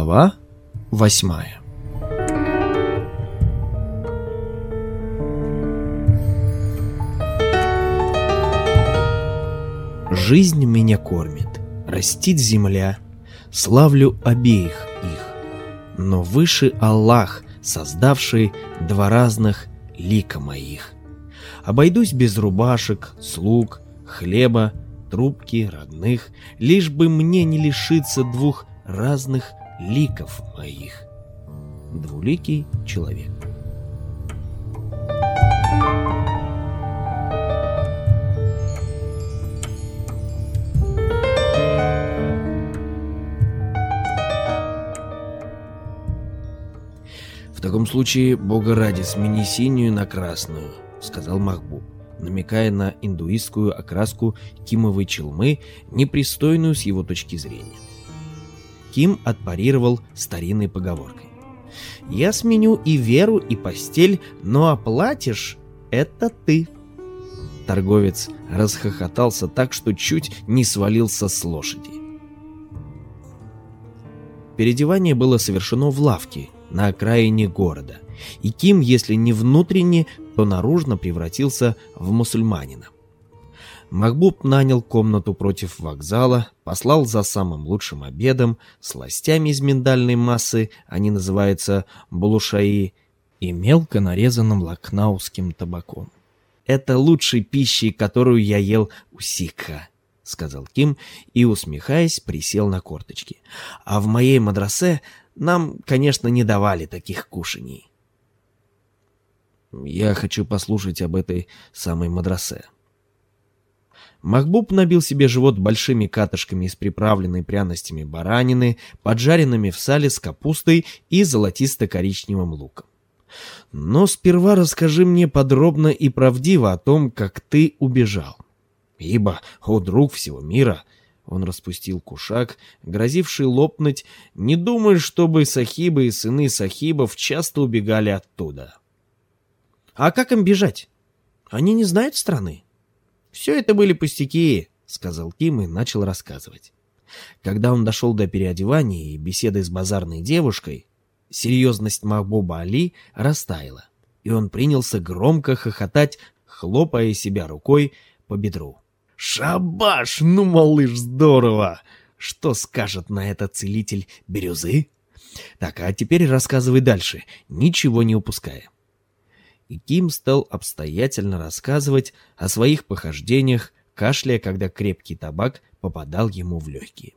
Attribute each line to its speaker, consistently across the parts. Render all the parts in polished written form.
Speaker 1: Глава 8. Жизнь меня кормит, растит земля, славлю обеих их, но выше Аллах, создавший два разных лика моих. Обойдусь без рубашек, слуг, хлеба, трубки, родных, лишь бы мне не лишиться двух разных ликов моих. Двуликий человек. «В таком случае, бога ради, смени синюю на красную», — сказал Махбуб, намекая на индуистскую окраску кимовой челмы, непристойную с его точки зрения. Ким отпарировал старинной поговоркой: «Я сменю и веру, и постель, но оплатишь — это ты». Торговец расхохотался так, что чуть не свалился с лошади. Переодевание было совершено в лавке на окраине города, и Ким, если не внутренне, то наружно превратился в мусульманина. Махбуб нанял комнату против вокзала, послал за самым лучшим обедом, сластями из миндальной массы, они называются булушаи, и мелко нарезанным лакнауским табаком. «Это лучшей пищей, которую я ел у сикха», — сказал Ким и, усмехаясь, присел на корточки. «А в моей мадресе нам, конечно, не давали таких кушаний». «Я хочу послушать об этой самой мадресе». Махбуб набил себе живот большими катышками из приправленной пряностями баранины, поджаренными в сале с капустой и золотисто-коричневым луком. «Но сперва расскажи мне подробно и правдиво о том, как ты убежал. Ибо, о друг всего мира...» Он распустил кушак, грозивший лопнуть. «Не думаю, чтобы сахибы и сыны сахибов часто убегали оттуда». «А как им бежать? Они не знают страны». «Все это были пустяки», — сказал Ким и начал рассказывать. Когда он дошел до переодевания и беседы с базарной девушкой, серьезность Махбуба Али растаяла, и он принялся громко хохотать, хлопая себя рукой по бедру. «Шабаш! Ну, малыш, здорово! Что скажет на это целитель бирюзы? Так, а теперь рассказывай дальше, ничего не упуская». И Ким стал обстоятельно рассказывать о своих похождениях, кашляя, когда крепкий табак попадал ему в легкие.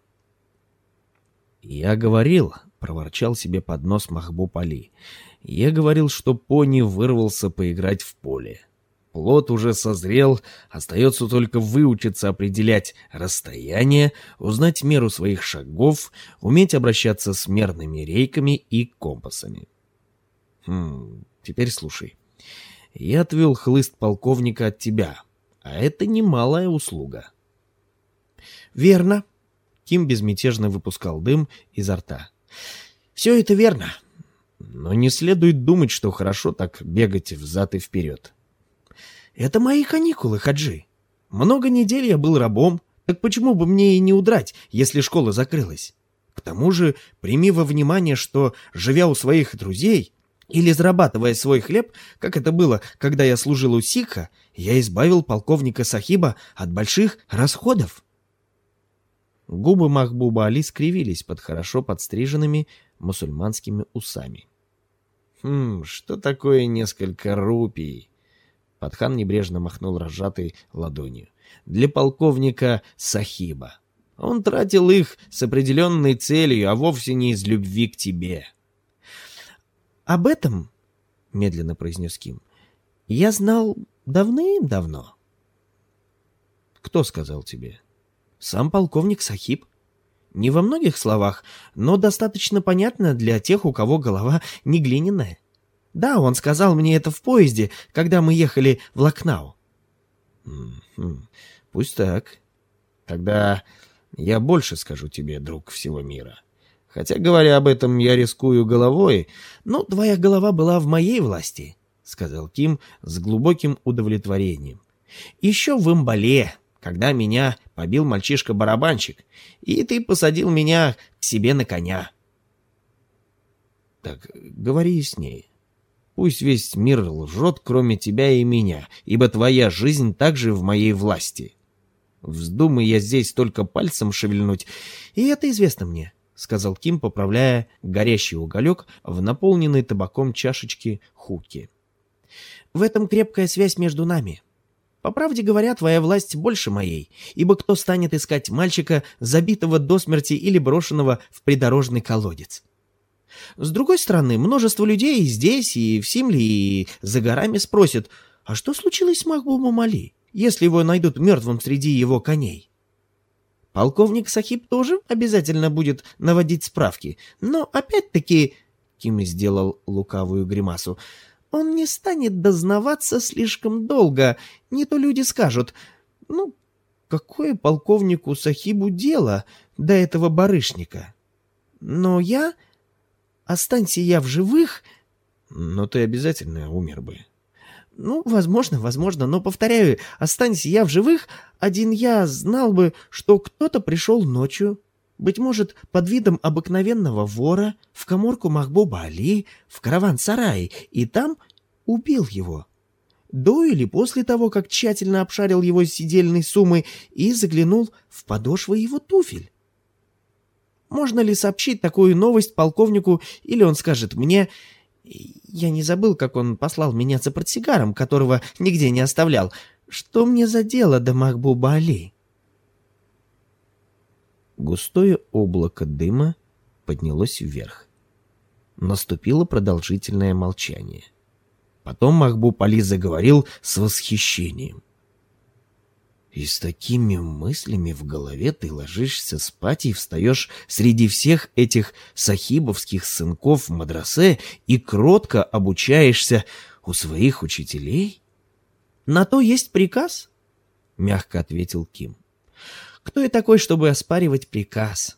Speaker 1: «Я говорил», — проворчал себе под нос Махбуб Али, — «я говорил, что пони вырвался поиграть в поле. Плод уже созрел, остается только выучиться определять расстояние, узнать меру своих шагов, уметь обращаться с мерными рейками и компасами. Теперь слушай. Я отвел хлыст полковника от тебя, а это немалая услуга». «Верно». Ким безмятежно выпускал дым изо рта. «Все это верно. Но не следует думать, что хорошо так бегать взад и вперед. Это мои каникулы, Хаджи. Много недель я был рабом, так почему бы мне и не удрать, если школа закрылась? К тому же прими во внимание, что, живя у своих друзей или зарабатывая свой хлеб, как это было, когда я служил у сикха, я избавил полковника Сахиба от больших расходов». Губы Махбуба Али скривились под хорошо подстриженными мусульманскими усами. «Что такое несколько рупий?» Патхан небрежно махнул разжатой ладонью. «Для полковника Сахиба. Он тратил их с определенной целью, а вовсе не из любви к тебе». «Об этом, — медленно произнес Ким, — я знал давным-давно». «Кто сказал тебе?» «Сам полковник Сахиб. Не во многих словах, но достаточно понятно для тех, у кого голова не глиняная. Да, он сказал мне это в поезде, когда мы ехали в Лакнау». «Пусть так. Тогда я больше скажу тебе, друг всего мира. Хотя, говоря об этом, я рискую головой». «Ну, твоя голова была в моей власти», — сказал Ким с глубоким удовлетворением. «Еще в Имбале, когда меня побил мальчишка-барабанщик, и ты посадил меня к себе на коня». Так, говори яснее. Пусть весь мир лжет, кроме тебя и меня, ибо твоя жизнь также в моей власти. Вздумай я здесь только пальцем шевельнуть, и это известно мне, — сказал Ким, поправляя горящий уголек в наполненной табаком чашечке хуки. В этом крепкая связь между нами. По правде говоря, твоя власть больше моей, ибо кто станет искать мальчика, забитого до смерти или брошенного в придорожный колодец? С другой стороны, множество людей и здесь, и в Симле, и за горами спросят, а что случилось с Махбубом Али, если его найдут мертвым среди его коней? Полковник Сахиб тоже обязательно будет наводить справки, но опять-таки, Ким сделал лукавую гримасу, он не станет дознаваться слишком долго, не то люди скажут, ну, какое полковнику Сахибу дело до этого барышника? Но я... Останься я в живых... Но ты обязательно умер бы. Ну, возможно, но, повторяю, останься я в живых, один я знал бы, что кто-то пришел ночью, быть может, под видом обыкновенного вора, в каморку Махбуба Али, в караван-сарай, и там убил его. До или после того, как тщательно обшарил его сидельной суммой и заглянул в подошвы его туфель. Можно ли сообщить такую новость полковнику, или он скажет мне... Я не забыл, как он послал меня за портсигаром, которого нигде не оставлял. Что мне за дело до Махбуба Али? Густое облако дыма поднялось вверх. Наступило продолжительное молчание. Потом Махбуб Али заговорил с восхищением. И с такими мыслями в голове ты ложишься спать и встаешь среди всех этих сахибовских сынков в мадрасе и кротко обучаешься у своих учителей? — На то есть приказ, — мягко ответил Ким. — Кто я такой, чтобы оспаривать приказ?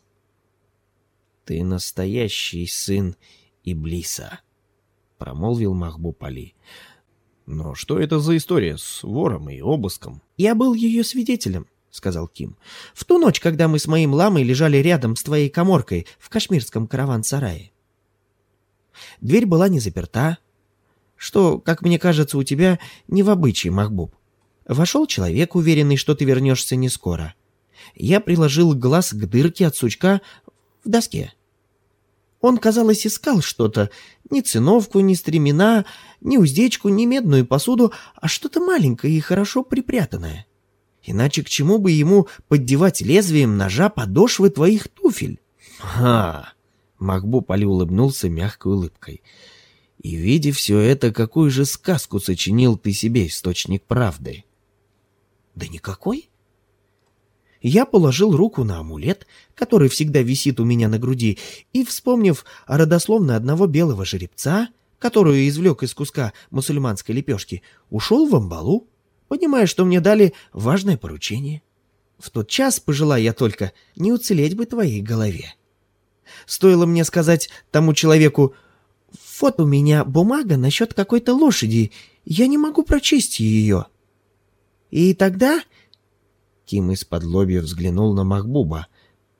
Speaker 1: — Ты настоящий сын Иблиса, — промолвил Махбуб Али. Но что это за история с вором и обыском? — Я был ее свидетелем, — сказал Ким. — В ту ночь, когда мы с моим ламой лежали рядом с твоей каморкой в кашмирском караван-сарае. Дверь была не заперта, что, как мне кажется, у тебя не в обычае, Махбуб. Вошел человек, уверенный, что ты вернешься не скоро. Я приложил глаз к дырке от сучка в доске. Он, казалось, искал что-то, ни циновку, ни стремена, ни уздечку, ни медную посуду, а что-то маленькое и хорошо припрятанное. Иначе к чему бы ему поддевать лезвием ножа подошвы твоих туфель? — Ха! — Махбуб Али улыбнулся мягкой улыбкой. — И, видя все это, какую же сказку сочинил ты себе, источник правды? — Да никакой. Я положил руку на амулет, который всегда висит у меня на груди, и, вспомнив о родословной одного белого жеребца, которую извлек из куска мусульманской лепешки, ушел в амбалу, понимая, что мне дали важное поручение. В тот час пожелаю я только не уцелеть бы твоей голове. Стоило мне сказать тому человеку: «Вот у меня бумага насчет какой-то лошади, я не могу прочесть ее». И тогда... Ким из-под лобья взглянул на Махбуба.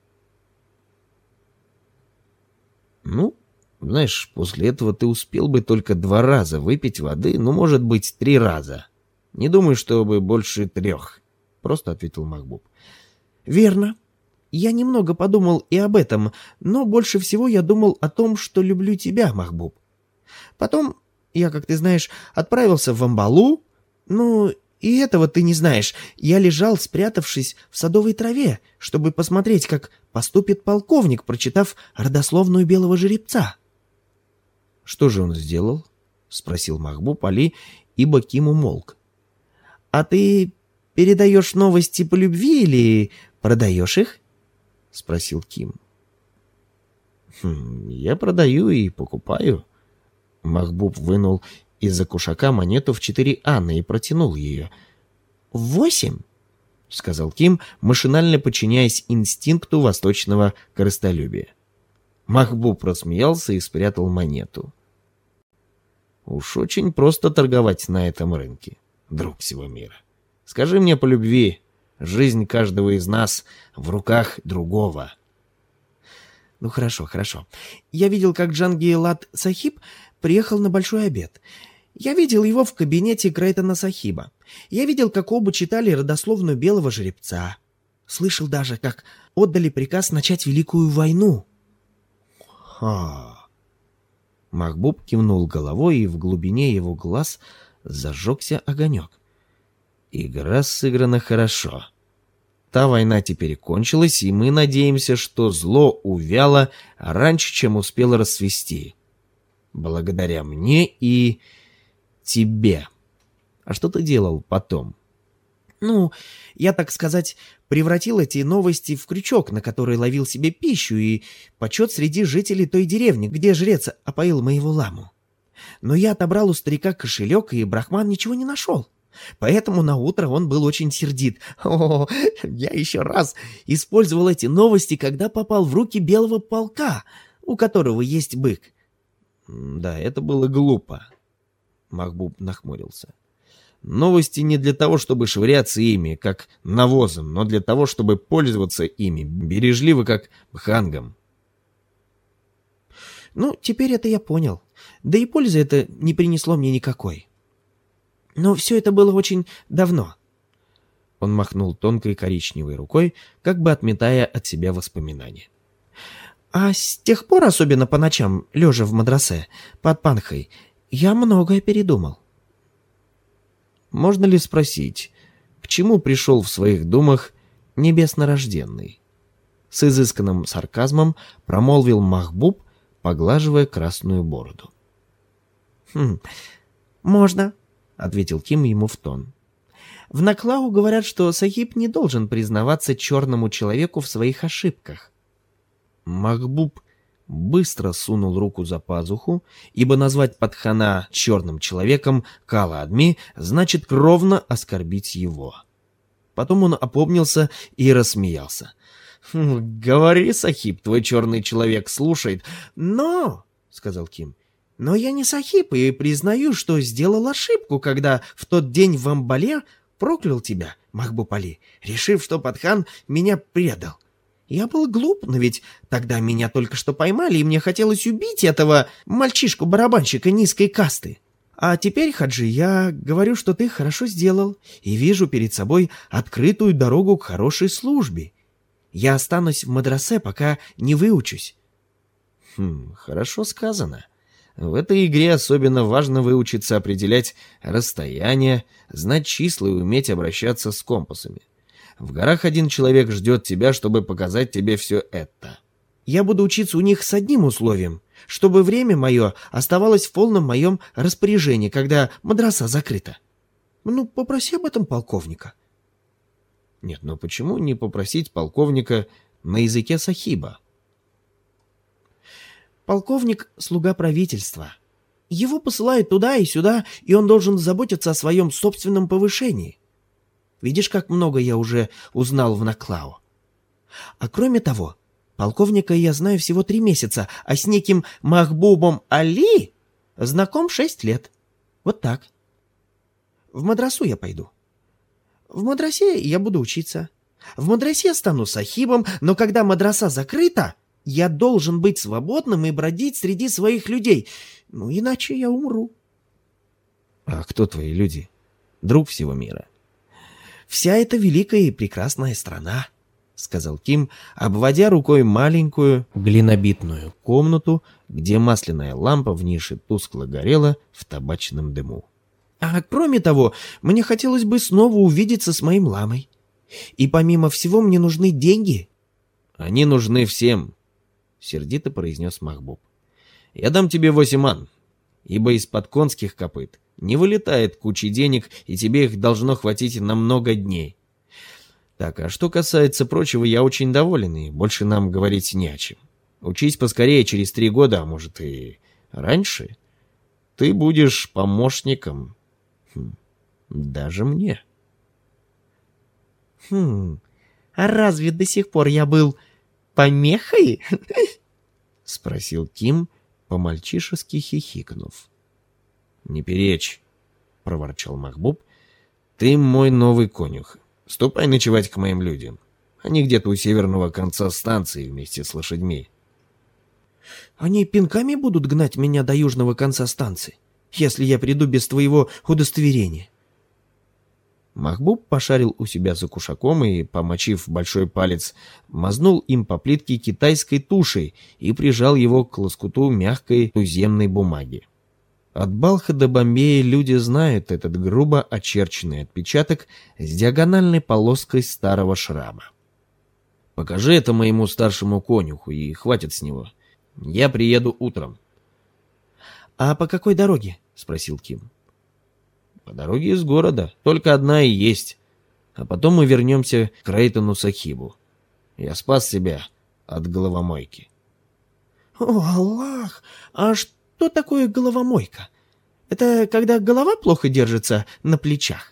Speaker 1: «Ну, знаешь, после этого ты успел бы только 2 раза выпить воды, ну, может быть, 3 раза. Не думаю, чтобы больше 3, — просто ответил Махбуб. «Верно. Я немного подумал и об этом, но больше всего я думал о том, что люблю тебя, Махбуб. Потом я, как ты знаешь, отправился в Амбалу, ну... И этого ты не знаешь. Я лежал, спрятавшись в садовой траве, чтобы посмотреть, как поступит полковник, прочитав родословную белого жеребца». — Что же он сделал? — спросил Махбуб Али, ибо Ким умолк. — А ты передаешь новости по любви или продаешь их? — спросил Ким. — Я продаю и покупаю. Махбуб вынул из-за кушака монету в 4 анны и протянул ее. «8?» — сказал Ким, машинально подчиняясь инстинкту восточного корыстолюбия. Махбуб рассмеялся и спрятал монету. «Уж очень просто торговать на этом рынке, друг всего мира. Скажи мне по любви, жизнь каждого из нас в руках другого».
Speaker 2: Ну хорошо, хорошо. Я видел, как Джангир-Лад Сахиб приехал на большой обед. Я видел его в кабинете Крейтона Сахиба. Я видел, как оба читали родословную белого жеребца. Слышал даже, как отдали приказ начать Великую войну.
Speaker 1: Ха. Махбуб кивнул головой, и в глубине его глаз зажегся огонек. Игра сыграна хорошо. Та война теперь кончилась, и мы надеемся, что зло увяло раньше, чем успело расцвести. Благодаря мне и тебе. А что ты делал потом?
Speaker 2: Ну, я, так сказать, превратил эти новости в крючок, на который ловил себе пищу и почет среди жителей той деревни, где жрец опоил моего ламу. Но я отобрал у старика кошелек, и брахман ничего не нашел. Поэтому наутро он был очень сердит. О, я еще раз использовал эти новости, когда попал в руки белого полка, у которого есть бык.
Speaker 1: Да, это было глупо. Махбуб нахмурился. Новости не для того, чтобы швыряться ими, как навозом, но для того, чтобы пользоваться ими бережливо, как бхангом.
Speaker 2: Ну, теперь это я понял. Да и пользы это не принесло мне никакой. Но все это было очень давно.
Speaker 1: Он махнул тонкой коричневой рукой, как бы отметая от себя воспоминания.
Speaker 2: А с тех пор, особенно по ночам, лежа в мадресе, под панхой, я многое передумал.
Speaker 1: Можно ли спросить, к чему пришел в своих думах небеснорожденный? С изысканным сарказмом промолвил Махбуб, поглаживая красную бороду.
Speaker 2: «Можно», — ответил Ким ему в тон. «В Наклау говорят, что Сахиб не должен признаваться черному человеку в своих ошибках».
Speaker 1: Махбуб быстро сунул руку за пазуху, ибо назвать Патхана черным человеком Кала-Адми значит кровно оскорбить его. Потом он опомнился и рассмеялся. «Говори, Сахиб, твой черный человек слушает».
Speaker 2: «Но», — сказал Ким, — «но я не Сахиб и признаю, что сделал ошибку, когда в тот день в Амбале проклял тебя, Махбуб Али, решив, что Патхан меня предал. Я был глуп, но ведь тогда меня только что поймали, и мне хотелось убить этого мальчишку-барабанщика низкой касты. А теперь, Хаджи, я говорю, что ты хорошо сделал, и вижу перед собой открытую дорогу к хорошей службе. Я останусь в мадресе, пока не выучусь».
Speaker 1: Хорошо сказано. В этой игре особенно важно выучиться определять расстояние, знать числа и уметь обращаться с компасами. В горах один человек ждет тебя, чтобы показать тебе все это.
Speaker 2: Я буду учиться у них с одним условием, чтобы время мое оставалось в полном моем распоряжении, когда мадраса закрыта. Ну, попроси об этом полковника.
Speaker 1: Нет, но почему не попросить полковника на языке Сахиба?
Speaker 2: Полковник — слуга правительства. Его посылают туда и сюда, и он должен заботиться о своем собственном повышении. Видишь, как много я уже узнал в Наклау. А кроме того, полковника я знаю всего 3 месяца, а с неким Махбубом Али знаком 6 лет. Вот так. В мадрасу я пойду. В мадрасе я буду учиться. В мадрасе стану сахибом, но когда мадраса закрыта, я должен быть свободным и бродить среди своих людей. Ну, иначе я умру.
Speaker 1: А кто твои люди? Друг всего мира.
Speaker 2: «Вся эта великая и прекрасная страна», — сказал Ким, обводя рукой маленькую глинобитную комнату, где масляная лампа в нише тускло горела в табачном дыму. «А кроме того, мне хотелось бы снова увидеться с моим ламой. И помимо всего мне нужны деньги».
Speaker 1: «Они нужны всем», — сердито произнес Махбуб. «Я дам тебе 8 ан, ибо из-под конских копыт не вылетает куча денег, и тебе их должно хватить на много дней. Так, а что касается прочего, я очень доволен, и больше нам говорить не о чем. Учись поскорее, через 3 года, а может и раньше, ты будешь помощником. Даже мне».
Speaker 2: А разве до сих пор я был помехой?
Speaker 1: — спросил Ким, по-мальчишески хихикнув. «Не перечь», — проворчал Махбуб. «Ты мой новый конюх. Ступай ночевать к моим людям. Они где-то у северного конца станции вместе с лошадьми».
Speaker 2: Они пинками будут гнать меня до южного конца станции, если я приду без твоего удостоверения.
Speaker 1: Махбуб пошарил у себя за кушаком и, помочив большой палец, мазнул им по плитке китайской тушей и прижал его к лоскуту мягкой туземной бумаги. От Балха до Бомбея люди знают этот грубо очерченный отпечаток с диагональной полоской старого шрама. «Покажи это моему старшему конюху, и хватит с него. Я приеду утром».
Speaker 2: «А по какой дороге?» — спросил Ким.
Speaker 1: «По дороге из города. Только одна и есть. А потом мы вернемся к Рейтону Сахибу. Я спас себя от головомойки».
Speaker 2: «О, Аллах! А что такое головомойка? Это когда голова плохо держится на плечах?»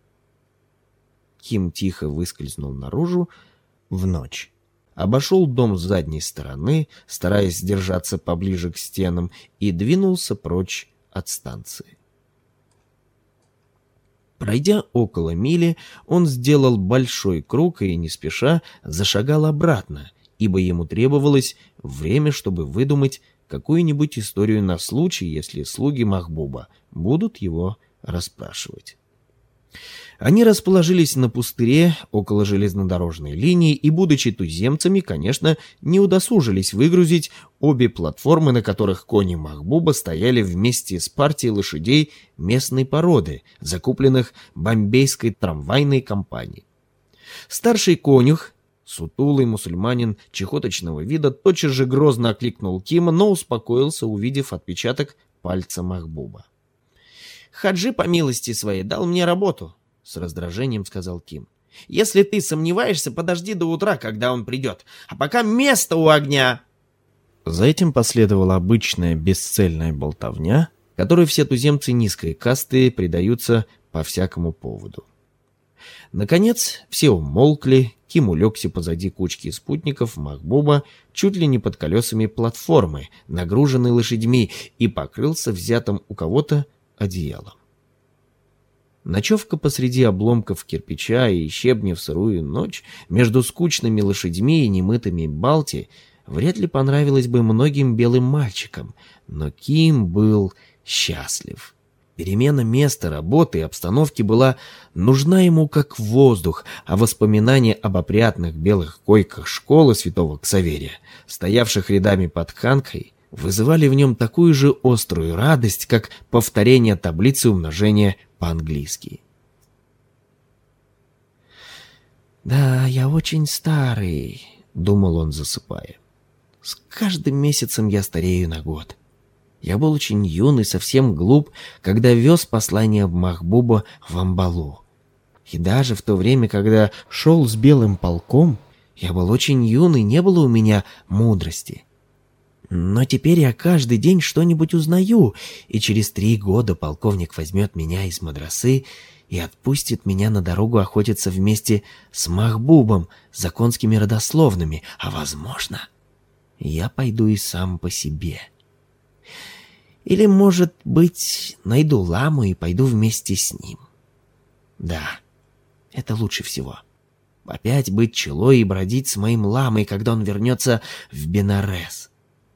Speaker 1: Ким тихо выскользнул наружу в ночь. Обошел дом с задней стороны, стараясь держаться поближе к стенам, и двинулся прочь от станции. Пройдя около мили, он сделал большой круг и, не спеша, зашагал обратно, ибо ему требовалось время, чтобы выдумать какую-нибудь историю на случай, если слуги Махбуба будут его расспрашивать. Они расположились на пустыре около железнодорожной линии и, будучи туземцами, конечно, не удосужились выгрузить обе платформы, на которых кони Махбуба стояли вместе с партией лошадей местной породы, закупленных бомбейской трамвайной компанией. Старший конюх, сутулый мусульманин чехоточного вида, тотчас же грозно окликнул Кима, но успокоился, увидев отпечаток пальца Махбуба.
Speaker 2: «Хаджи, по милости своей, дал мне работу», — с раздражением сказал Ким. «Если ты сомневаешься, подожди до утра, когда он придет. А пока место у огня!»
Speaker 1: За этим последовала обычная бесцельная болтовня, которой все туземцы низкой касты предаются по всякому поводу. Наконец, все умолкли, Ким улегся позади кучки спутников Махбуба, чуть ли не под колесами платформы, нагруженной лошадьми, и покрылся взятым у кого-то одеялом. Ночевка посреди обломков кирпича и щебня в сырую ночь между скучными лошадьми и немытыми Балти вряд ли понравилась бы многим белым мальчикам, но Ким был счастлив. Перемена места работы и обстановки была нужна ему как воздух, а воспоминания об опрятных белых койках школы святого Ксаверия, стоявших рядами под Ханкой, вызывали в нем такую же острую радость, как повторение таблицы умножения по-английски.
Speaker 2: «Да, я очень старый», — думал он, засыпая. «С каждым месяцем я старею на год. Я был очень юн и совсем глуп, когда вез послание Махбуба в Амбалу. И даже в то время, когда шел с белым полком, я был очень юн, и не было у меня мудрости. Но теперь я каждый день что-нибудь узнаю, и через 3 года полковник возьмет меня из мадрасы и отпустит меня на дорогу охотиться вместе с Махбубом, за конскими родословными, а, возможно, я пойду и сам по себе. Или, может быть, найду ламу и пойду вместе с ним. Да, это лучше всего. Опять быть челой и бродить с моим ламой, когда он вернется в Бенарес».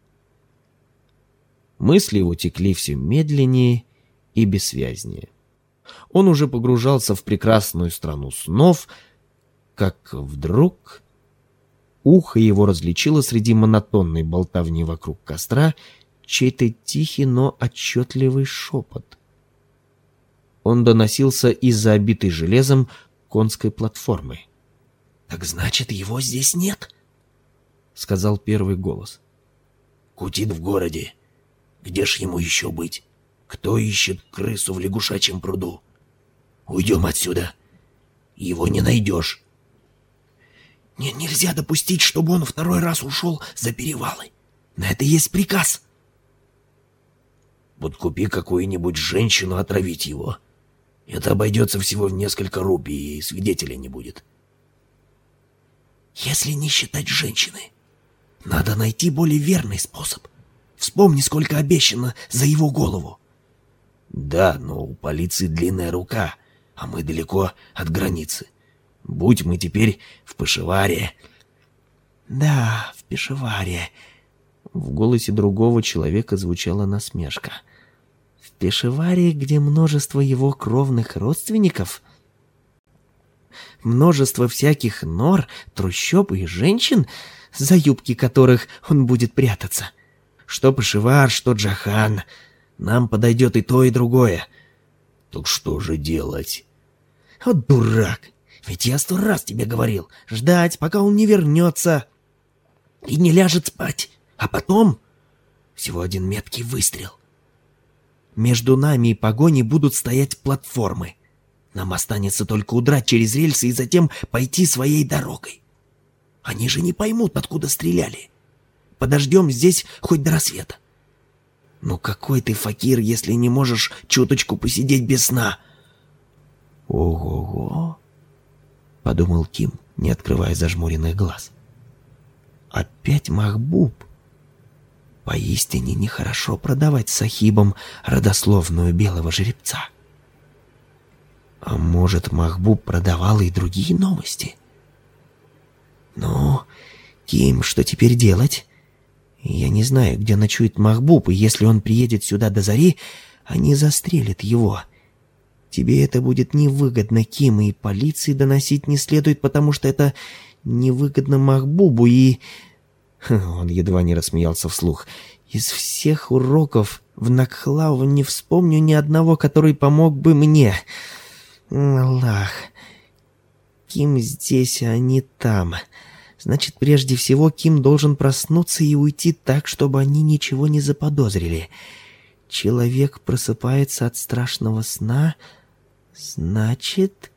Speaker 1: Мысли его текли все медленнее и бессвязнее. Он уже погружался в прекрасную страну снов, как вдруг ухо его различило среди монотонной болтовни вокруг костра чей-то тихий, но отчетливый шепот. Он доносился из-за обитой железом конской платформы.
Speaker 2: «Так значит, его здесь нет?»
Speaker 1: — сказал первый голос.
Speaker 2: «Кутит в городе. Где ж ему еще быть? Кто ищет крысу в лягушачьем пруду? Уйдем отсюда. Его не найдешь. Нельзя допустить, чтобы он второй раз ушел за перевалы. На это есть приказ». «Подкупи какую-нибудь женщину отравить его. Это обойдется всего в несколько рупий, и свидетелей не будет». «Если не считать женщины, надо найти более верный способ. Вспомни, сколько обещано за его голову». «Да, но у полиции длинная рука, а мы далеко от границы. Будь мы теперь в Пешаваре». «Да, в Пешаваре. В голосе другого человека звучала насмешка. «В Пешаваре, где множество его кровных родственников? Множество всяких нор, трущоб и женщин, за юбки которых он будет прятаться? Что Пешавар, что Джахан. Нам подойдет и то, и другое».
Speaker 1: «Так что же делать?»
Speaker 2: «Вот дурак! Ведь я 100 раз тебе говорил, ждать, пока он не вернется и не ляжет спать. А потом всего один меткий выстрел. Между нами и погоней будут стоять платформы. Нам останется только удрать через рельсы и затем пойти своей дорогой. Они же не поймут, откуда стреляли. Подождем здесь хоть до рассвета. Ну какой ты факир, если не можешь чуточку посидеть без сна?» «Ого-го», — подумал Ким, не открывая зажмуренных глаз. «Опять Махбуб. Поистине нехорошо продавать сахибам родословную белого жеребца. А может, Махбуб продавал и другие новости? Ну, Ким, что теперь делать? Я не знаю, где ночует Махбуб, и если он приедет сюда до зари, они застрелят его. Тебе это будет невыгодно, Ким, и полиции доносить не следует, потому что это невыгодно Махбубу, и...» Он едва не рассмеялся вслух. «Из всех уроков в Накхлау не вспомню ни одного, который помог бы мне. Аллах, Ким здесь, а не там. Значит, прежде всего Ким должен проснуться и уйти так, чтобы они ничего не заподозрили. Человек просыпается от страшного сна, значит...»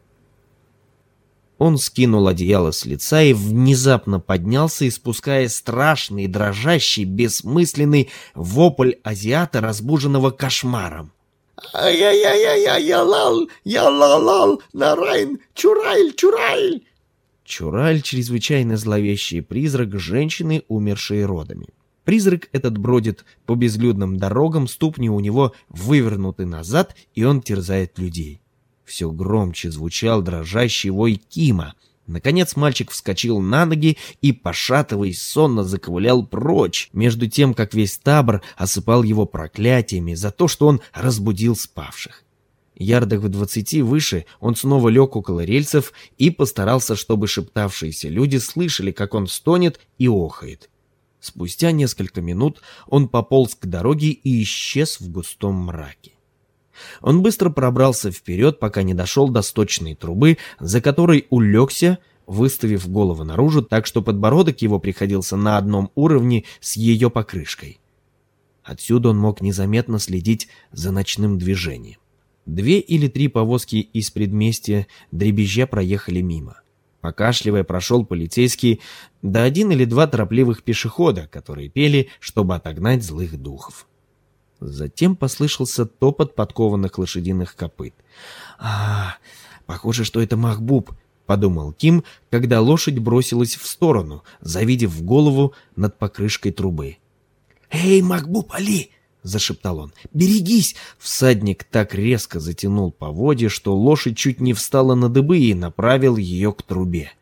Speaker 2: Он скинул одеяло с лица и внезапно поднялся, испуская страшный, дрожащий, бессмысленный вопль азиата, разбуженного кошмаром.
Speaker 1: «Ай-яй-яй-яй-ялал! Ялалал! Нарайн! Чурайль! Чурайль!»
Speaker 2: Чурайль — чрезвычайно зловещий призрак женщины, умершей родами. Призрак этот бродит по безлюдным дорогам, ступни у него вывернуты назад, и он терзает людей. Все громче звучал дрожащий вой Кима. Наконец мальчик вскочил на ноги и, пошатываясь, сонно заковылял прочь, между тем, как весь табор осыпал его проклятиями за то, что он разбудил спавших. Ярдах в 20 выше он снова лег около рельсов и постарался, чтобы шептавшиеся люди слышали, как он стонет и охает. Спустя несколько минут он пополз к дороге и исчез в густом мраке. Он быстро пробрался вперед, пока не дошел до сточной трубы, за которой улегся, выставив голову наружу, так что подбородок его приходился на одном уровне с ее покрышкой. Отсюда он мог незаметно следить за ночным движением. 2 или 3 повозки из предместья дребезжа проехали мимо. Покашливая прошел полицейский, да 1 или 2 торопливых пешехода, которые пели, чтобы отогнать злых духов. Затем послышался топот подкованных лошадиных копыт. Похоже, что это Махбуб», — подумал Ким, когда лошадь бросилась в сторону, завидев голову над покрышкой трубы. «Эй, Махбуб Али!» — зашептал он. «Берегись!» Всадник так резко затянул поводья, что лошадь чуть не встала на дыбы и направил ее к трубе.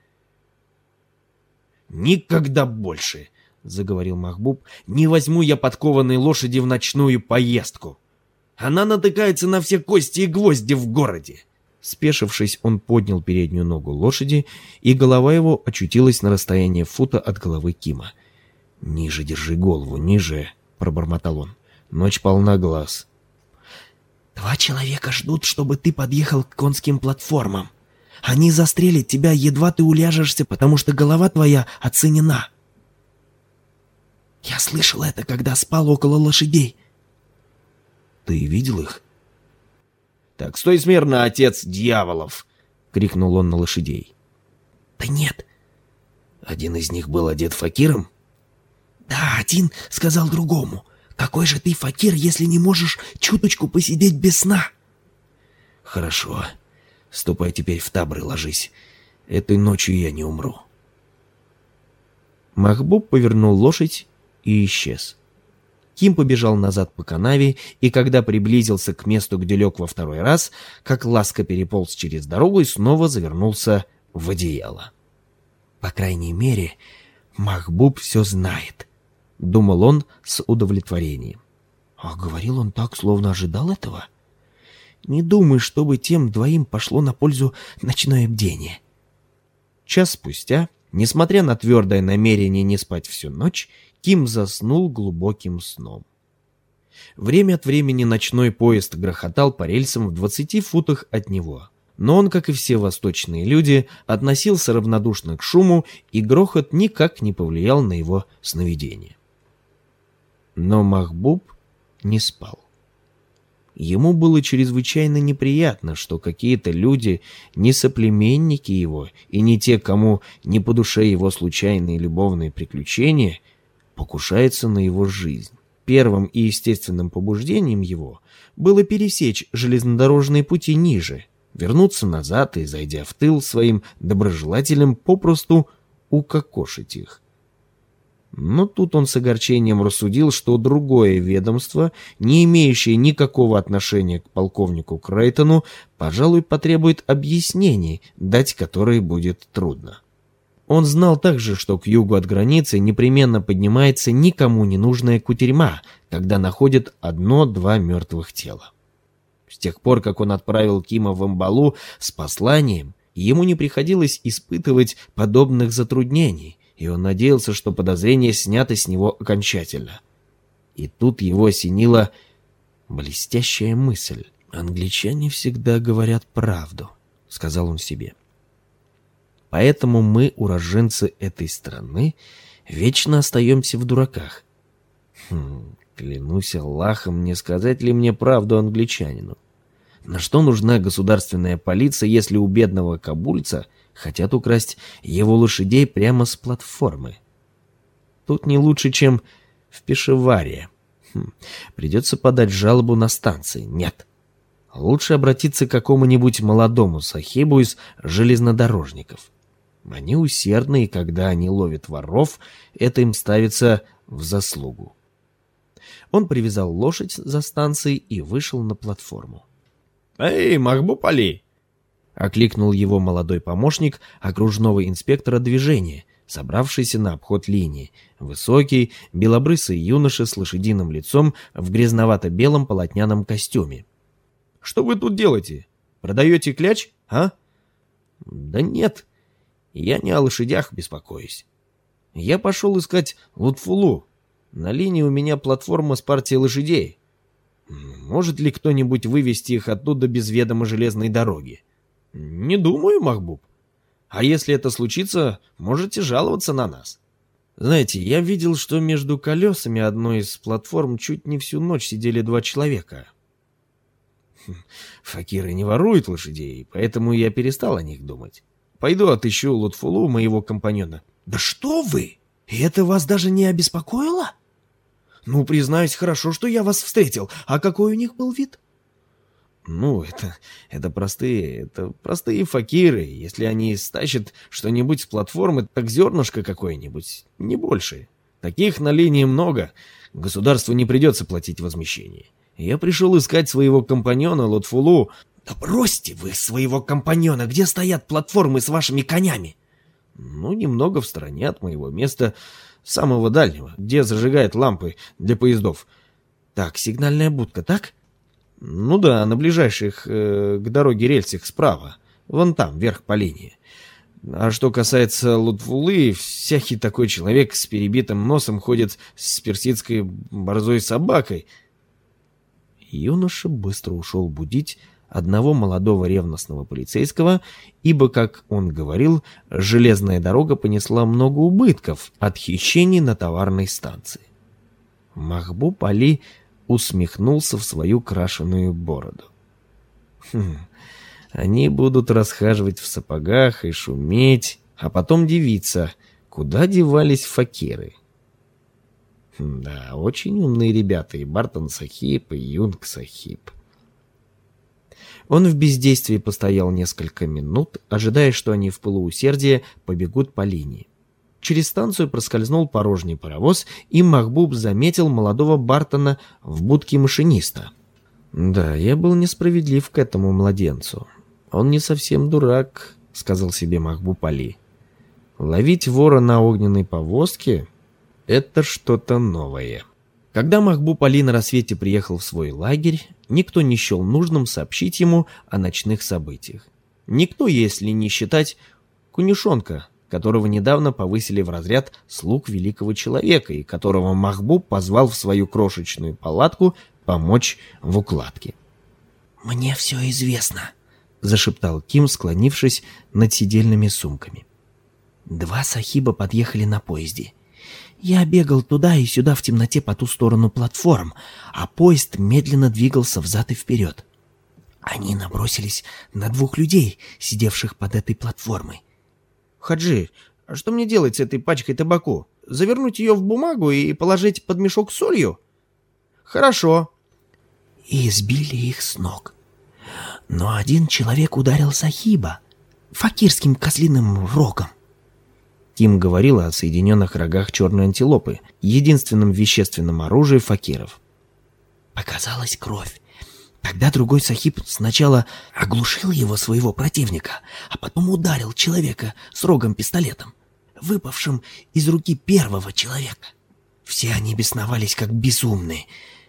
Speaker 2: «Никогда больше!» — заговорил Махбуб, — «не возьму я подкованной лошади в ночную поездку. Она натыкается на все кости и гвозди в городе». Спешившись, он поднял переднюю ногу лошади, и голова его очутилась на расстоянии фута от головы Кима. «Ниже держи голову, ниже», — пробормотал он. «Ночь полна глаз». 2 человека ждут, чтобы ты подъехал к конским платформам. Они застрелят тебя, едва ты уляжешься, потому что голова твоя оценена. Я слышал это, когда спал около лошадей». «Ты видел их?» «Так стой смирно, отец дьяволов!» — крикнул он на лошадей. «Да нет». «Один из них был одет факиром?» «Да, один сказал другому: какой же ты факир, если не можешь чуточку посидеть без сна?» «Хорошо. Ступай теперь в табор и ложись. Этой ночью я не умру». Махбуб повернул лошадь и исчез. Ким побежал назад по канаве, и когда приблизился к месту, где лег во 2-й раз, как ласка переполз через дорогу и снова завернулся в одеяло. По крайней мере, Махбуб все знает.
Speaker 1: — думал он с удовлетворением.
Speaker 2: А говорил он так, словно ожидал этого. Не думай, чтобы тем двоим пошло на пользу ночное бдение.
Speaker 1: Час спустя, несмотря на твердое намерение не спать всю ночь, Ким заснул глубоким сном. Время от времени ночной поезд грохотал по рельсам в 20 футах от него. Но он, как и все восточные люди, относился равнодушно к шуму, и грохот никак не повлиял на его сновидение. Но Махбуб не спал. Ему было чрезвычайно неприятно, что какие-то люди, не соплеменники его и не те, кому не по душе его случайные любовные приключения, покушаются на его жизнь. Первым и естественным побуждением его было пересечь железнодорожные пути ниже, вернуться назад и, зайдя в тыл своим доброжелателям, попросту укокошить их. Но тут он с огорчением рассудил, что другое ведомство, не имеющее никакого отношения к полковнику Крейтону, пожалуй, потребует объяснений, дать которые будет трудно. Он знал также, что к югу от границы непременно поднимается никому не нужная кутерьма, когда находят 1-2 мертвых тела. С тех пор, как он отправил Кима в Амбалу с посланием, ему не приходилось испытывать подобных затруднений, и он надеялся, что подозрение снято с него окончательно. И тут его осенила блестящая мысль. «Англичане всегда говорят правду», — сказал он себе. «Поэтому мы, уроженцы этой страны, вечно остаемся в дураках. Клянусь Аллахом, не сказать ли мне правду англичанину? На что нужна государственная полиция, если у бедного кабульца хотят украсть его лошадей прямо с платформы? Тут не лучше, чем в Пешаваре. Придется подать жалобу на станции. Нет. Лучше обратиться к какому-нибудь молодому сахибу из железнодорожников. Они усердны, и когда они ловят воров, это им ставится в заслугу». Он привязал лошадь за станцией и вышел на платформу.
Speaker 3: «Эй, Махбуб Али!»
Speaker 1: — окликнул его молодой помощник окружного инспектора движения, собравшийся на обход линии, высокий, белобрысый юноша с лошадиным лицом в грязновато-белом полотняном костюме.
Speaker 3: «Что вы тут делаете? Продаете кляч, а?»
Speaker 1: «Да нет, я не о лошадях беспокоюсь. Я пошел искать Лутфулу. На линии у меня платформа с партией лошадей. Может ли кто-нибудь вывести их оттуда без ведома железной дороги?»
Speaker 3: «Не думаю, Махбуб. А если это случится, можете жаловаться на нас.
Speaker 1: Знаете, я видел, что между колесами одной из платформ чуть не всю ночь сидели 2 человека. Факиры не воруют лошадей, поэтому я перестал о них думать. Пойду отыщу Лутфулу, моего компаньона».
Speaker 2: «Да что вы! И это вас даже не обеспокоило? Ну, признаюсь, хорошо, что я вас встретил. А какой у них был вид?»
Speaker 1: «Ну, это простые факиры. Если они стащат что-нибудь с платформы, так зернышко какое-нибудь, не больше. Таких на линии много. Государству не придется платить возмещение. Я пришел искать своего компаньона Лутфулу».
Speaker 2: «Да бросьте вы своего компаньона! Где стоят платформы с вашими конями?»
Speaker 1: «Ну, немного в стороне от моего места, самого дальнего, где зажигают лампы для поездов».
Speaker 2: «Так, сигнальная будка, так?»
Speaker 1: «Ну да, на ближайших к дороге рельсах справа. Вон там, вверх по линии. А что касается Лутфулы, всякий такой человек с перебитым носом ходит с персидской борзой собакой». Юноша быстро ушел будить одного молодого ревностного полицейского, ибо, как он говорил, железная дорога понесла много убытков от хищений на товарной станции. Махбуб Али усмехнулся в свою крашеную бороду. Они будут расхаживать в сапогах и шуметь, а потом дивиться, куда девались факиры. Да, очень умные ребята, и Бартон Сахиб, и Юнг Сахиб. Он в бездействии постоял несколько минут, ожидая, что они в пылу усердия побегут по линии. Через станцию проскользнул порожний паровоз, и Махбуб заметил молодого Бартона в будке машиниста. «Да, я был несправедлив к этому младенцу. Он не совсем дурак», — сказал себе Махбуб Али. «Ловить вора на огненной повозке? Это что-то новое. Когда Махбуб Али на рассвете приехал в свой лагерь, никто не счел нужным сообщить ему о ночных событиях. Никто, если не считать Кунишонка, которого недавно повысили в разряд слуг великого человека и которого Махбуб позвал в свою крошечную палатку помочь в укладке.
Speaker 2: «Мне все известно»,
Speaker 1: — зашептал Ким, склонившись над сидельными сумками.
Speaker 2: 2 сахиба подъехали на поезде. Я бегал туда и сюда в темноте по ту сторону платформ, а поезд медленно двигался взад и вперед. Они набросились на 2 людей, сидевших под этой платформой.
Speaker 3: «Хаджи, а что мне делать с этой пачкой табаку? Завернуть ее в бумагу и положить под мешок с солью?» «Хорошо».
Speaker 2: И сбили их с ног. Но один человек ударил сахиба факирским козлиным рогом.
Speaker 1: Ким говорил о соединенных рогах черной антилопы, единственном вещественном оружии факиров.
Speaker 2: Показалась кровь. Тогда другой сахиб сначала оглушил его, своего противника, а потом ударил человека с рогом-пистолетом, выпавшим из руки первого человека. Все они бесновались, как безумные.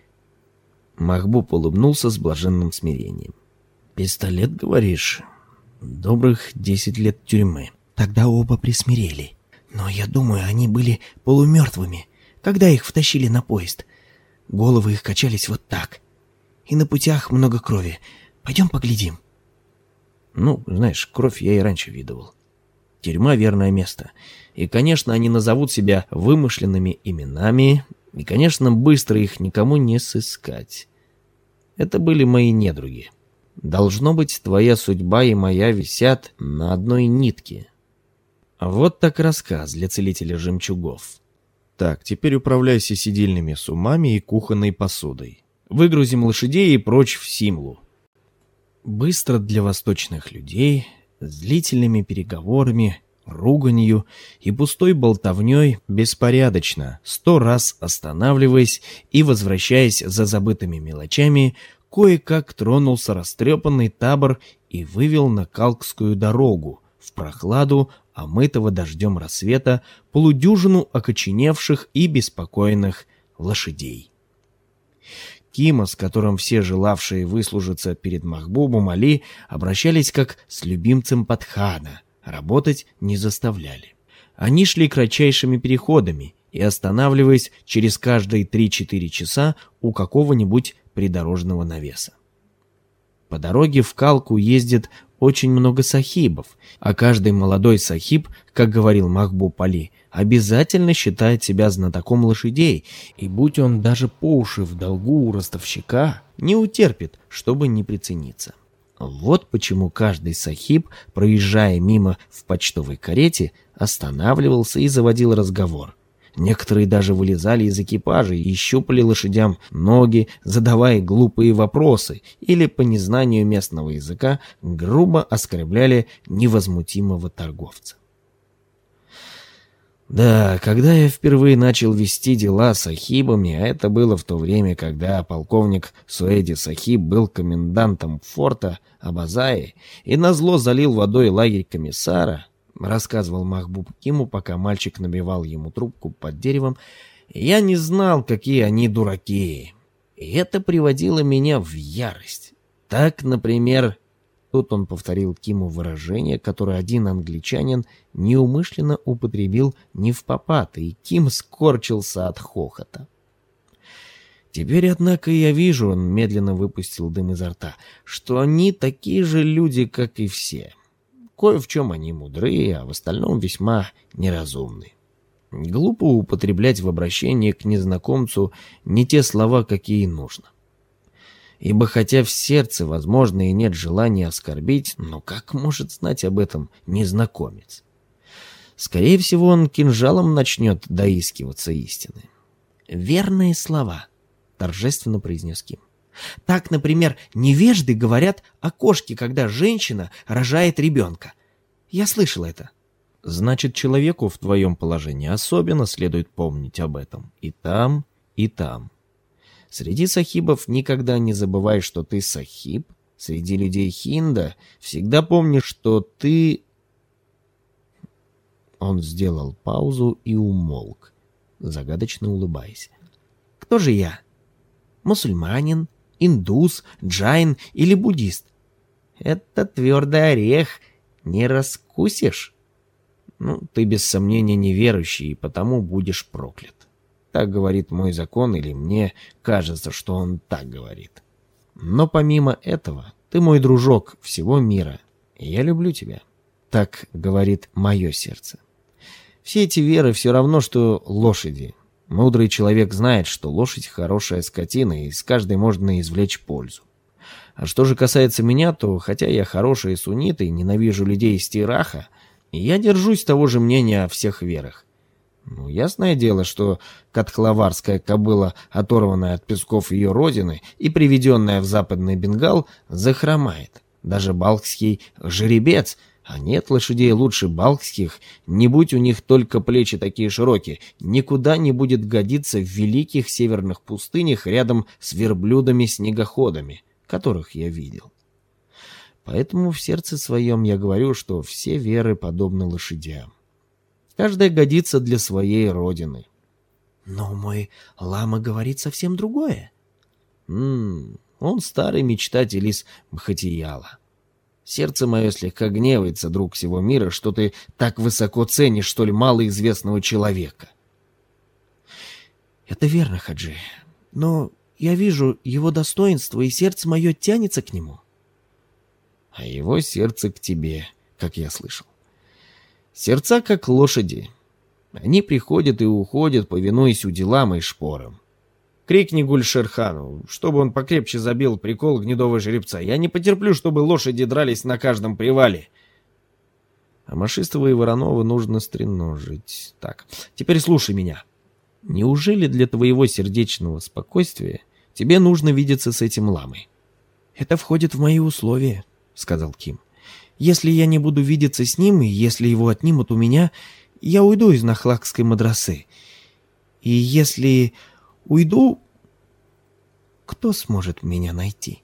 Speaker 1: Махбуб улыбнулся с блаженным смирением. «Пистолет, говоришь? Добрых 10 лет тюрьмы».
Speaker 2: Тогда оба присмирели. Но я думаю, они были полумертвыми, когда их втащили на поезд. Головы их качались вот так. И на путях много крови. Пойдем поглядим.
Speaker 1: Ну, знаешь, кровь я и раньше видывал. Тюрьма — верное место. И, конечно, они назовут себя вымышленными именами. И, конечно, быстро их никому не сыскать. Это были мои недруги. Должно быть, твоя судьба и моя висят на одной нитке. Вот так рассказ для целителя жемчугов. Так, теперь управляйся сидельными сумами и кухонной посудой. Выгрузим лошадей и прочь в Симлу. Быстро для восточных людей, с длительными переговорами, руганью и пустой болтовней, беспорядочно, 100 раз останавливаясь и возвращаясь за забытыми мелочами, кое-как тронулся растрепанный табор и вывел на Калкскую дорогу, в прохладу омытого дождем рассвета, полудюжину окоченевших и беспокойных лошадей. Кима, с которым все желавшие выслужиться перед Махбубом Али обращались как с любимцем Падхана, работать не заставляли. Они шли кратчайшими переходами и останавливаясь через каждые 3-4 часа у какого-нибудь придорожного навеса. По дороге в Калку ездит очень много сахибов, а каждый молодой сахиб, как говорил Махбуб Али, обязательно считает себя знатоком лошадей, и будь он даже по уши в долгу у ростовщика, не утерпит, чтобы не прицениться. Вот почему каждый сахиб, проезжая мимо в почтовой карете, останавливался и заводил разговор. Некоторые даже вылезали из экипажей и щупали лошадям ноги, задавая глупые вопросы, или по незнанию местного языка грубо оскорбляли невозмутимого торговца. Да, когда я впервые начал вести дела с сахибами, а это было в то время, когда полковник Суэди Сахиб был комендантом форта Абазаи и назло залил водой лагерь комиссара, рассказывал Махбуб Киму, пока мальчик набивал ему трубку под деревом, я не знал, какие они дураки. И это приводило меня в ярость. Так, например, тут он повторил Киму выражение, которое один англичанин неумышленно употребил невпопад, и Ким скорчился от хохота. Теперь, однако, я вижу, он медленно выпустил дым изо рта, что они такие же люди, как и все. Кое в чем они мудрые, а в остальном весьма неразумны. Глупо употреблять в обращении к незнакомцу не те слова, какие нужно. Ибо хотя в сердце, возможно, и нет желания оскорбить, но как может знать об этом незнакомец? Скорее всего, он кинжалом начнет доискиваться истины.
Speaker 2: «Верные слова», — торжественно произнес Ким. Так, например, невежды говорят о кошке, когда женщина рожает ребенка. Я слышал это.
Speaker 1: Значит, человеку в твоем положении особенно следует помнить об этом. И там, и там. Среди сахибов никогда не забывай, что ты сахиб. Среди людей хинда всегда помни, что ты... Он сделал паузу и умолк. загадочно улыбаясь.
Speaker 2: Кто же я? Мусульманин, индус, джайн или буддист? Это твердый орех, не раскусишь.
Speaker 1: Ну, ты без сомнения неверующий, и потому будешь проклят. Так говорит мой закон, или мне кажется, что он так говорит. Но помимо этого, ты мой дружок всего мира, и я люблю тебя. Так говорит мое сердце. Все эти веры все равно, что лошади. Мудрый человек знает, что лошадь хорошая скотина, и с каждой можно извлечь пользу. А что же касается меня, то, хотя я хороший суннит и ненавижу людей из Тираха, я держусь того же мнения о всех верах. Ну, ясное дело, что катхлаварская кобыла, оторванная от песков ее родины и приведенная в западный Бенгал, захромает. Даже балхский жеребец, а нет лошадей лучше балхских, не будь у них только плечи такие широкие, никуда не будет годиться в великих северных пустынях рядом с верблюдами-снегоходами, которых я видел. Поэтому в сердце своем я говорю, что все веры подобны лошадям. Каждая годится для своей родины.
Speaker 2: Но мой лама говорит совсем другое.
Speaker 1: Он старый мечтатель из Бхатияла. Сердце мое слегка гневается, друг всего мира, что ты так высоко ценишь столь малоизвестного человека.
Speaker 2: Это верно, Хаджи. Но я вижу его достоинство, и сердце мое тянется к нему.
Speaker 1: А его сердце к тебе, как я слышал. Сердца как лошади. Они приходят и уходят, повинуясь уделам и шпорам. Крикни Гульшерхану, чтобы он покрепче забил прикол гнедого жеребца. Я не потерплю, чтобы лошади дрались на каждом привале. А Машистова и Воронова нужно стреножить. Так, теперь слушай меня. Неужели для твоего сердечного спокойствия тебе нужно видеться с этим ламой?
Speaker 2: Это входит в мои условия, сказал Ким. Если я не буду видеться с ним, и если его отнимут у меня, я уйду из Нахлакской мадрасы. И если уйду, кто сможет меня найти?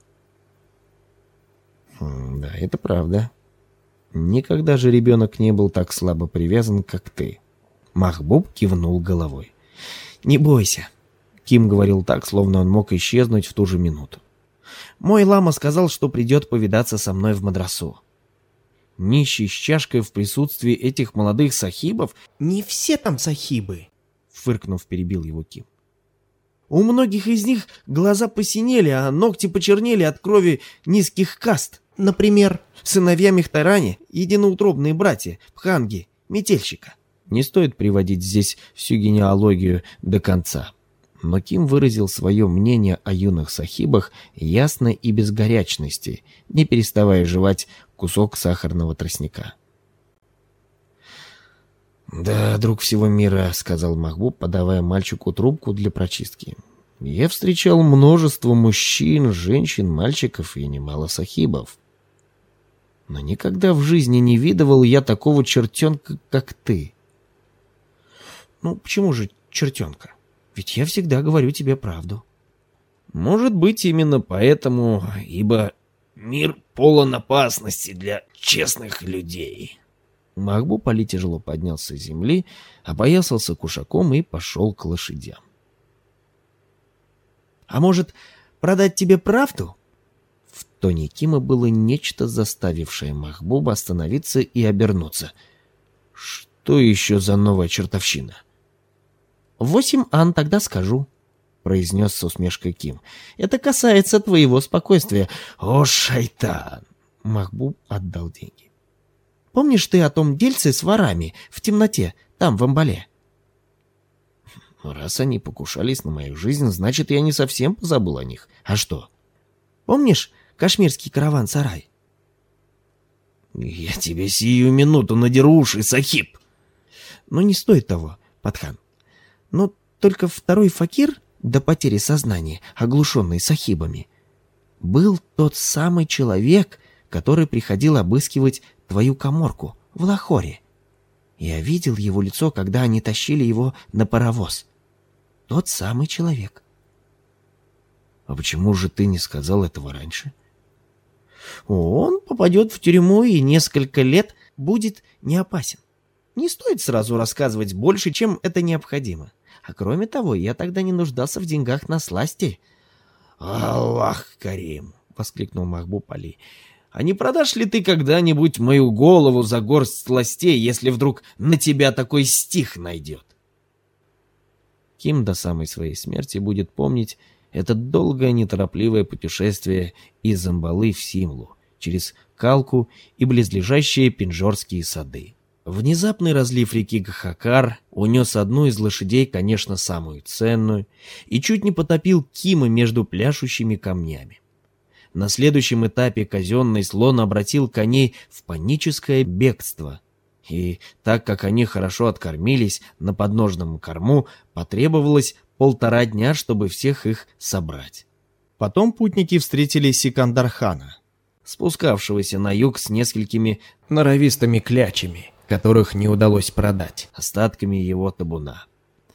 Speaker 1: Да, это правда. Никогда же ребенок не был так слабо привязан, как ты. Махбуб кивнул головой.
Speaker 2: Не бойся.
Speaker 1: Ким говорил так, словно он мог исчезнуть в ту же минуту.
Speaker 2: Мой лама сказал, что придет повидаться со мной в мадрасу.
Speaker 1: Нищий с чашкой в присутствии этих молодых сахибов?
Speaker 2: Не все там сахибы,
Speaker 1: фыркнув, перебил его Ким.
Speaker 2: У многих из них глаза посинели, а ногти почернели от крови низких каст. Например, сыновья Мехтарани, единоутробные братья, Пханги, метельщика.
Speaker 1: Не стоит приводить здесь всю генеалогию до конца. Но Ким выразил свое мнение о юных сахибах ясно и без горячности, не переставая жевать кусок сахарного тростника. «Да, друг всего мира», — сказал Махбуб, подавая мальчику трубку для прочистки. «Я встречал множество мужчин, женщин, мальчиков и немало сахибов. Но никогда в жизни не видывал я такого чертенка, как ты».
Speaker 2: «Ну, почему же чертенка? Ведь я всегда говорю тебе правду».
Speaker 1: «Может быть, именно поэтому, ибо мир полон опасности для честных людей». Махбуб Али тяжело поднялся с земли, опоясался кушаком и пошел к лошадям.
Speaker 2: «А может, продать тебе правду?»
Speaker 1: В тоне Кима было нечто, заставившее Махбуба остановиться и обернуться. «Что еще за новая чертовщина?»
Speaker 2: 8 ан тогда скажу», — произнес с усмешкой Ким. «Это касается твоего спокойствия».
Speaker 1: «О, шайтан!» — Махбуб отдал деньги.
Speaker 2: «Помнишь ты о том дельце с ворами в темноте, там, в Амбале?»
Speaker 1: «Раз они покушались на мою жизнь, значит, я не совсем позабыл о них. А что?»
Speaker 2: «Помнишь кашмирский караван-сарай?»
Speaker 1: «Я тебе сию минуту надеру уши, сахиб!»
Speaker 2: «Ну, не стоит того, Патхан. Но только второй факир, до потери сознания, оглушенный сахибами, был тот самый человек, который приходил обыскивать твою каморку в Лахоре. Я видел его лицо, когда они тащили его на паровоз. Тот самый человек».
Speaker 1: «А почему же ты не сказал этого раньше?»
Speaker 2: «Он попадет в тюрьму и несколько лет будет не опасен. Не стоит сразу рассказывать больше, чем это необходимо. А кроме того, я тогда не нуждался в деньгах на сласти.
Speaker 1: «Аллах Карим!» — воскликнул Махбуб Али. «А не продашь ли ты когда-нибудь мою голову за горсть сластей, если вдруг на тебя такой стих найдет?» Ким до самой своей смерти будет помнить это долгое неторопливое путешествие из Амбалы в Симлу, через Калку и близлежащие Пинджорские сады. Внезапный разлив реки Гхакар унес одну из лошадей, конечно, самую ценную, и чуть не потопил Кима между пляшущими камнями. На следующем этапе казенный слон обратил коней в паническое бегство, и так как они хорошо откормились на подножном корму, потребовалось 1,5 дня, чтобы всех их собрать. Потом путники встретили Сикандар-хана, спускавшегося на юг с несколькими норовистыми клячами, которых не удалось продать, остатками его табуна.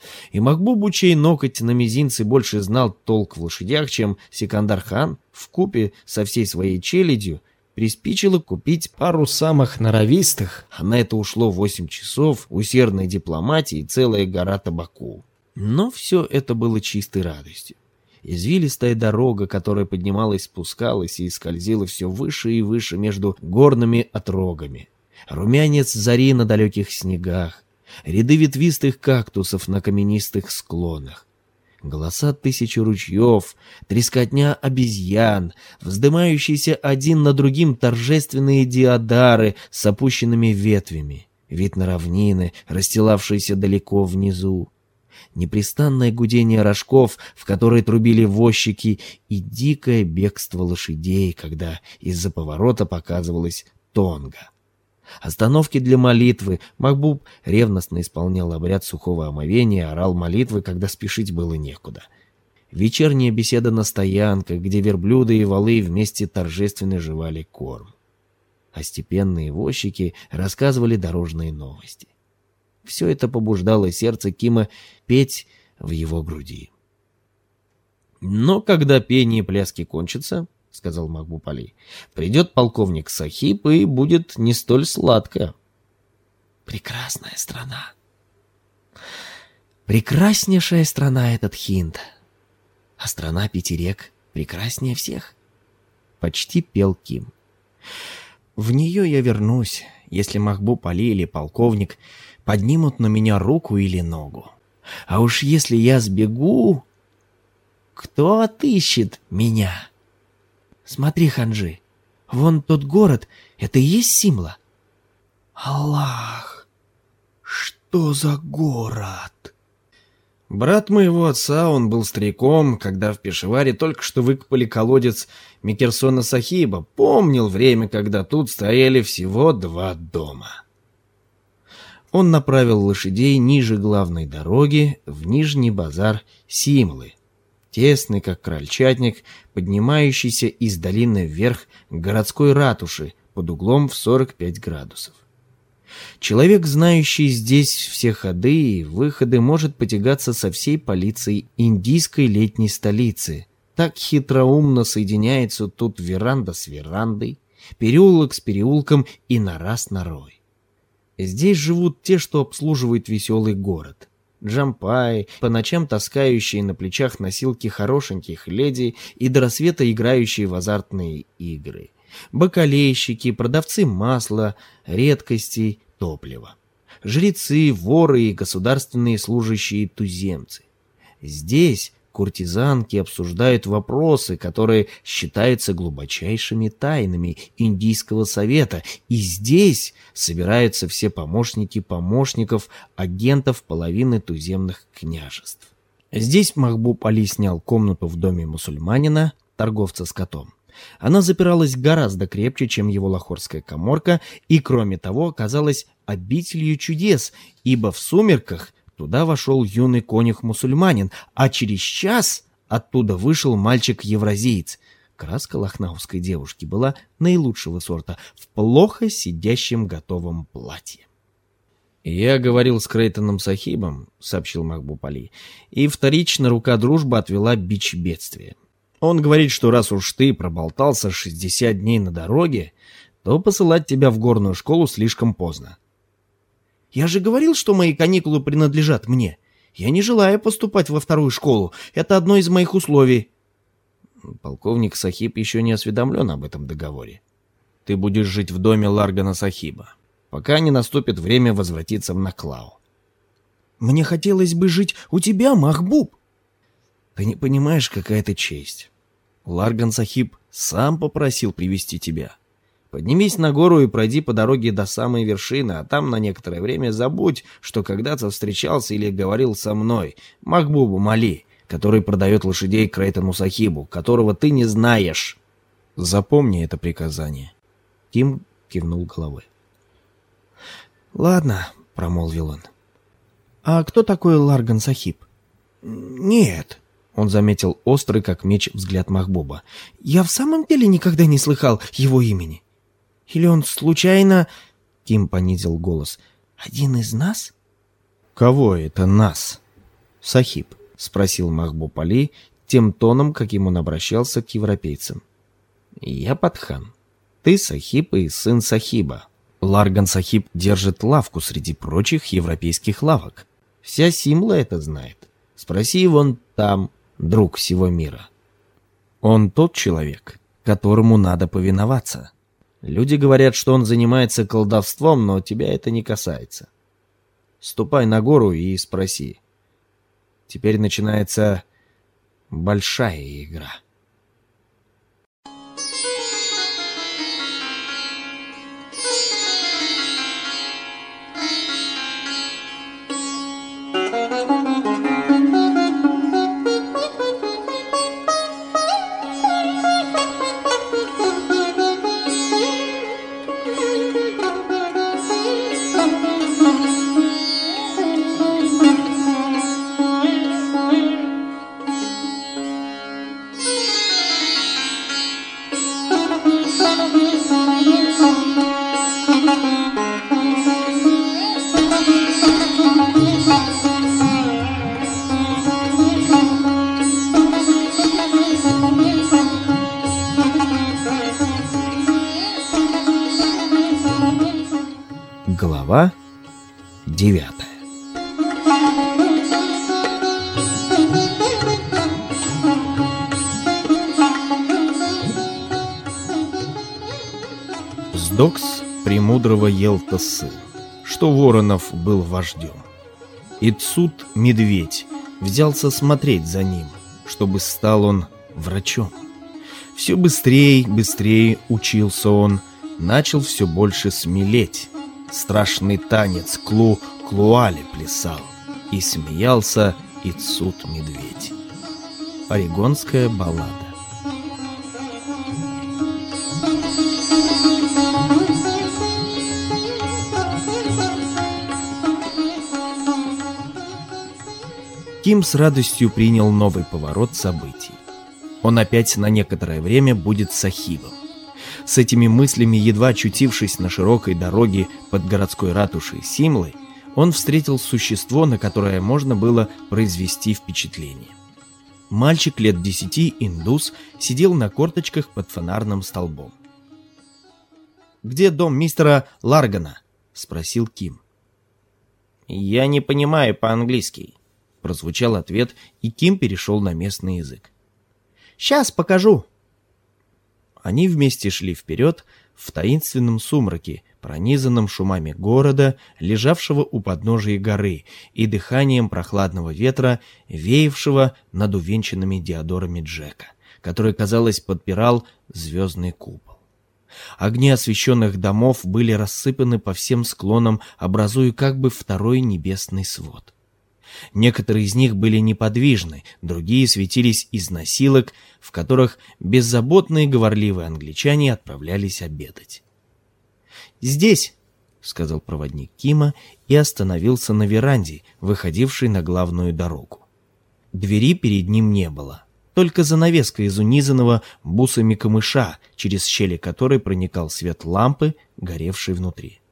Speaker 1: И Махбубу, чей ноготь на мизинце больше знал толк в лошадях, чем Сикандар-хан, вкупе со всей своей челядью, приспичило купить пару самых норовистых, а на это ушло 8 часов усердной дипломатии и целая гора табаку. Но все это было чистой радостью. Извилистая дорога, которая поднималась, спускалась и скользила все выше и выше между горными отрогами. Румянец зари на далеких снегах, ряды ветвистых кактусов на каменистых склонах, голоса 1000 ручьев, трескотня обезьян, вздымающиеся один на другим торжественные диадары с опущенными ветвями, вид на равнины, расстилавшиеся далеко внизу, непрестанное гудение рожков, в которые трубили возчики, и дикое бегство лошадей, когда из-за поворота показывалась Тонга. Остановки для молитвы. Махбуб ревностно исполнял обряд сухого омовения, орал молитвы, когда спешить было некуда. Вечерняя беседа на стоянках, где верблюды и валы вместе торжественно жевали корм. А степенные возчики рассказывали дорожные новости. Все это побуждало сердце Кима петь в его груди. Но когда пение и пляски кончатся, — сказал Махбуб Али, — придет полковник Сахиб, и будет не столь сладко.
Speaker 2: Прекрасная страна. Прекраснейшая страна этот Хинд. А страна 5 рек прекраснее всех. Почти пел Ким. В нее я вернусь, если Махбуб Али или полковник поднимут на меня руку или ногу. А уж если я сбегу, кто отыщет меня? Смотри, Ханджи, вон тот город, это и есть Симла? Аллах, что за город?
Speaker 1: Брат моего отца, он был стариком, когда в Пешаваре только что выкопали колодец Микерсона Сахиба, помнил время, когда тут стояли всего 2 дома. Он направил лошадей ниже главной дороги в Нижний базар Симлы, тесный, как крольчатник, поднимающийся из долины вверх к городской ратуши под углом в 45 градусов. Человек, знающий здесь все ходы и выходы, может потягаться со всей полицией индийской летней столицы. Так хитроумно соединяется тут веранда с верандой, переулок с переулком и нора с норой. Здесь живут те, что обслуживают веселый город. Джампаи, по ночам таскающие на плечах носилки хорошеньких леди и до рассвета играющие в азартные игры. Бакалейщики, продавцы масла, редкостей, топлива. Жрецы, воры и государственные служащие-туземцы. Здесь куртизанки обсуждают вопросы, которые считаются глубочайшими тайнами Индийского совета, и здесь собираются все помощники помощников, агентов половины туземных княжеств. Здесь Махбуб Али снял комнату в доме мусульманина, торговца скотом. Она запиралась гораздо крепче, чем его лахорская каморка, и, кроме того, оказалась обителью чудес, ибо в сумерках туда вошел юный конюх-мусульманин, а через час оттуда вышел мальчик-евразиец. Краска лахнаусской девушки была наилучшего сорта, в плохо сидящем готовом платье. «Я говорил с Крейтоном Сахибом», — сообщил Махбуб Али, — «и вторично рука дружбы отвела бич бедствия. Он говорит, что раз уж ты проболтался 60 дней на дороге, то посылать тебя в горную школу слишком поздно».
Speaker 2: «Я же говорил, что мои каникулы принадлежат мне. Я не желаю поступать во вторую школу. Это одно из моих условий.
Speaker 1: Полковник Сахиб еще не осведомлен об этом договоре. Ты будешь жить в доме Ларгана Сахиба, пока не наступит время возвратиться в Наклау.
Speaker 2: Мне хотелось бы жить у тебя, Махбуб.
Speaker 1: Ты не понимаешь, какая это честь. Ларган Сахиб сам попросил привести тебя. Поднимись на гору и пройди по дороге до самой вершины, а там на некоторое время забудь, что когда-то встречался или говорил со мной, Махбубу Мали, который продает лошадей Крейтону Сахибу, которого ты не знаешь. Запомни это приказание. Ким кивнул головой.
Speaker 2: «Ладно», — промолвил он. «А кто такой Ларган Сахиб?» «Нет», — он заметил острый, как меч, взгляд Махбуба. «Я в самом деле никогда не слыхал его имени. Или он случайно...» Ким понизил голос. «Один из нас?»
Speaker 1: «Кого это нас?» «Сахиб», — спросил Махбуб Али тем тоном, каким он обращался к европейцам. «Я Патхан. Ты Сахиб и сын Сахиба. Ларган Сахиб держит лавку среди прочих европейских лавок. Вся Симла это знает. Спроси вон там, друг всего мира. Он тот человек, которому надо повиноваться. Люди говорят, что он занимается колдовством, но тебя это не касается. Ступай на гору и спроси. Теперь начинается большая игра». Глава 9. Сдокс премудрого Елта сын, что Воронов был вождем. И Цут медведь взялся смотреть за ним, чтобы стал он врачом. Все быстрее учился он, начал все больше смелеть. Страшный танец Клуали плясал, и смеялся Ицут-медведь. Орегонская баллада. Ким с радостью принял новый поворот событий. Он опять на некоторое время будет Сахибом. С этими мыслями, едва очутившись на широкой дороге под городской ратушей Симлы, он встретил существо, на которое можно было произвести впечатление. Мальчик лет 10, индус, сидел на корточках под фонарным столбом. «Где дом мистера Ларгана?» — спросил Ким. «Я не понимаю по-английски», — прозвучал ответ, и Ким перешел на местный язык. «Сейчас покажу». Они вместе шли вперед в таинственном сумраке, пронизанном шумами города, лежавшего у подножия горы, и дыханием прохладного ветра, веявшего над увенчанными диадорами Джека, который, казалось, подпирал звездный купол. Огни освещенных домов были рассыпаны по всем склонам, образуя как бы второй небесный свод. Некоторые из них были неподвижны, другие светились из носилок, в которых беззаботные говорливые англичане отправлялись обедать. «Здесь», — сказал проводник Кима и остановился на веранде, выходившей на главную дорогу. Двери перед ним не было, только занавеска из унизанного бусами камыша, через щели которой проникал свет лампы, горевшей внутри.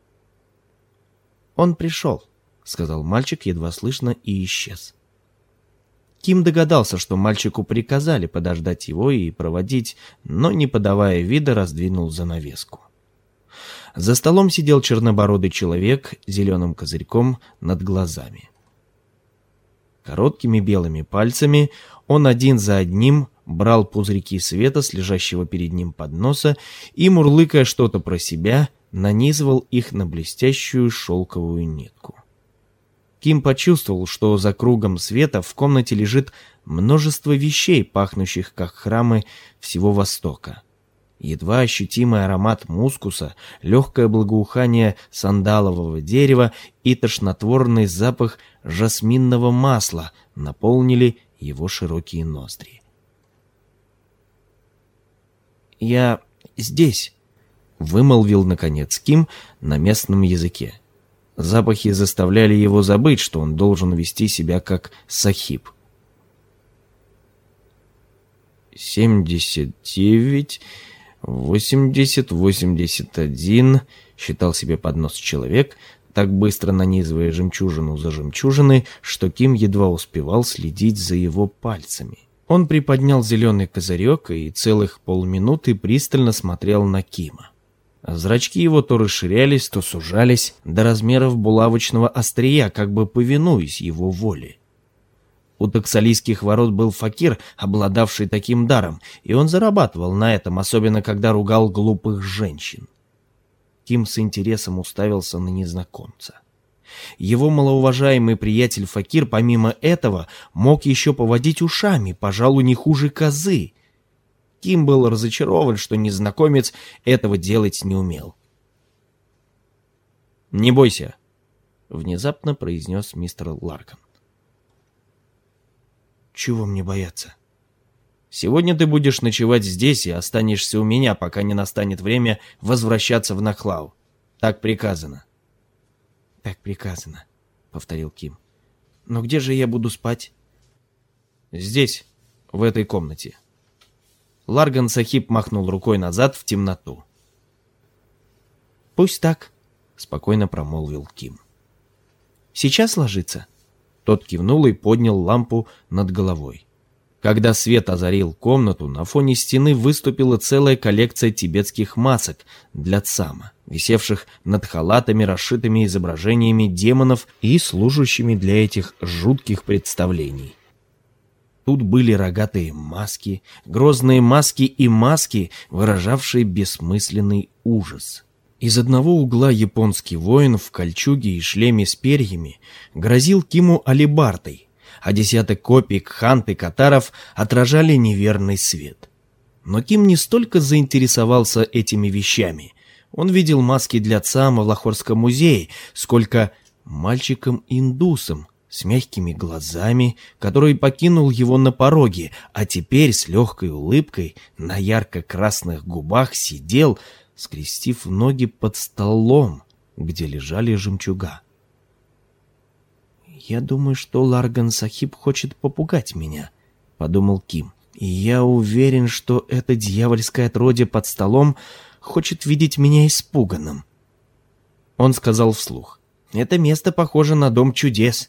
Speaker 1: «Он пришел», — сказал мальчик едва слышно и исчез. Ким догадался, что мальчику приказали подождать его и проводить, но, не подавая вида, раздвинул занавеску. За столом сидел чернобородый человек с зеленым козырьком над глазами. Короткими белыми пальцами он один за одним брал пузырьки света с лежащего перед ним подноса и, мурлыкая что-то про себя, нанизывал их на блестящую шелковую нитку. Ким почувствовал, что за кругом света в комнате лежит множество вещей, пахнущих как храмы всего Востока. Едва ощутимый аромат мускуса, легкое благоухание сандалового дерева и тошнотворный запах жасминного масла наполнили его широкие ноздри.
Speaker 2: «Я здесь»,
Speaker 1: — вымолвил, наконец, Ким на местном языке. Запахи заставляли его забыть, что он должен вести себя как сахиб. 79... 80, 81, считал себе под нос человек, так быстро нанизывая жемчужину за жемчужиной, что Ким едва успевал следить за его пальцами. Он приподнял зеленый козырек и целых полминуты пристально смотрел на Кима. Зрачки его то расширялись, то сужались до размеров булавочного острия, как бы повинуясь его воле. У Таксалийских ворот был факир, обладавший таким даром, и он зарабатывал на этом, особенно когда ругал глупых женщин. Ким с интересом уставился на незнакомца. Его малоуважаемый приятель факир, помимо этого, мог еще поводить ушами, пожалуй, не хуже козы. Ким был разочарован, что незнакомец этого делать не умел. «Не бойся», — внезапно произнес мистер Ларган.
Speaker 2: «Чего мне бояться?»
Speaker 1: «Сегодня ты будешь ночевать здесь и останешься у меня, пока не настанет время возвращаться в Нахлау. Так приказано».
Speaker 2: «Так приказано», — повторил Ким. «Но где же я буду спать?»
Speaker 1: «Здесь, в этой комнате». Ларган Сахиб махнул рукой назад в темноту.
Speaker 2: «Пусть так»,
Speaker 1: — спокойно промолвил Ким.
Speaker 2: «Сейчас ложиться?»
Speaker 1: Тот кивнул и поднял лампу над головой. Когда свет озарил комнату, на фоне стены выступила целая коллекция тибетских масок для цама, висевших над халатами, расшитыми изображениями демонов и служащими для этих жутких представлений. Тут были рогатые маски, грозные маски и маски, выражавшие бессмысленный ужас. Из одного угла японский воин в кольчуге и шлеме с перьями грозил Киму алебардой, а десяток копий кхант и катаров отражали неверный свет. Но Ким не столько заинтересовался этими вещами. Он видел маски для цама в Лахорском музее, сколько мальчиком-индусом с мягкими глазами, который покинул его на пороге, а теперь с легкой улыбкой на ярко-красных губах сидел, скрестив ноги под столом, где лежали жемчуга.
Speaker 2: «Я думаю, что Ларган Сахиб хочет попугать меня», — подумал Ким. «И я уверен, что это дьявольское отродье под столом хочет видеть меня испуганным».
Speaker 1: Он сказал вслух: «Это место похоже на дом чудес.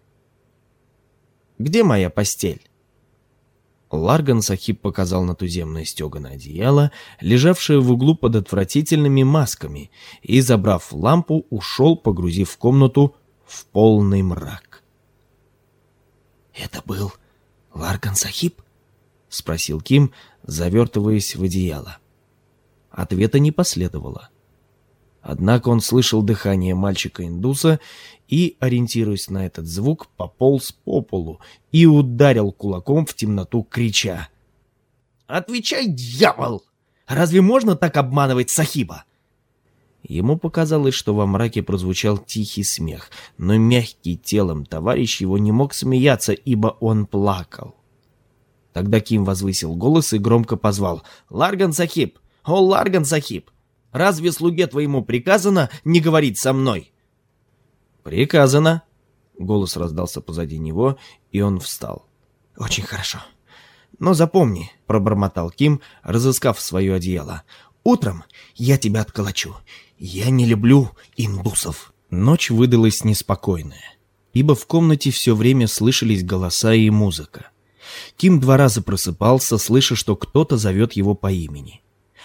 Speaker 1: Где моя постель?» Ларган Сахиб показал на туземное стеганое одеяло, лежавшее в углу под отвратительными масками, и, забрав лампу, ушел, погрузив комнату в полный мрак.
Speaker 2: «Это был Ларган Сахиб?»
Speaker 1: — спросил Ким, завертываясь в одеяло. Ответа не последовало. Однако он слышал дыхание мальчика-индуса и, ориентируясь на этот звук, пополз по полу и ударил кулаком в темноту, крича:
Speaker 2: «Отвечай, дьявол! Разве можно так обманывать Сахиба?»
Speaker 1: Ему показалось, что во мраке прозвучал тихий смех, но мягкий телом товарищ его не мог смеяться, ибо он плакал. Тогда Ким возвысил голос и громко позвал: «Ларган Сахиб! О, Ларган Сахиб! Разве слуге твоему приказано не говорить со мной?» «Приказано!» — голос раздался позади него, и он встал.
Speaker 2: «Очень хорошо. Но запомни», — пробормотал Ким, разыскав свое одеяло, «утром я тебя отколочу. Я не люблю индусов».
Speaker 1: Ночь выдалась неспокойная, ибо в комнате все время слышались голоса и музыка. Ким 2 раза просыпался, слыша, что кто-то зовет его по имени.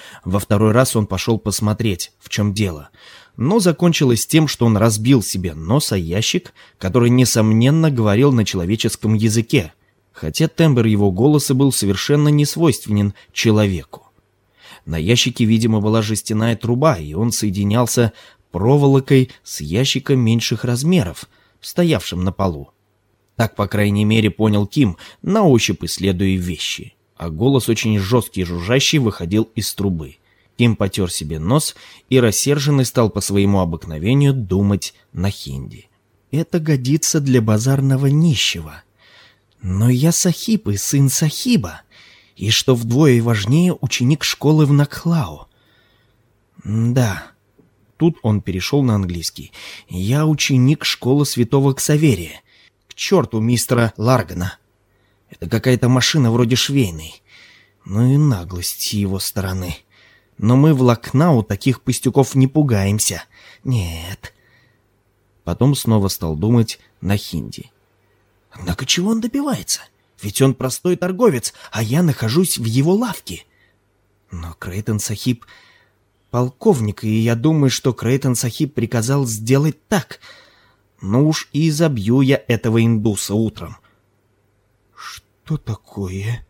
Speaker 1: Во второй раз он пошел посмотреть, в чем дело, но закончилось тем, что он разбил себе нос о ящик, который, несомненно, говорил на человеческом языке, хотя тембр его голоса был совершенно несвойственен человеку. На ящике, видимо, была жестяная труба, и он соединялся проволокой с ящиком меньших размеров, стоявшим на полу. Так, по крайней мере, понял Ким, на ощупь исследуя вещи. А голос очень жесткий и жужжащий выходил из трубы. Ким потер себе нос и рассерженный стал по своему обыкновению думать на хинди. «Это годится для базарного нищего. Но я Сахиб и сын Сахиба, и, что вдвое важнее, ученик школы в Наклау. Да». Тут он перешел на английский. «Я ученик школы святого Ксаверия. К черту мистера Ларгана. Это какая-то машина вроде швейной. Ну и наглость его стороны. Но мы в Лакнау таких пустяков не пугаемся. Нет». Потом снова стал думать на хинди. «Однако чего он добивается? Ведь он простой торговец, а я нахожусь в его лавке. Но Крейтон Сахиб полковник, и я думаю, что Крейтон Сахиб приказал сделать так. Ну уж и забью я этого индуса утром». «Что такое?»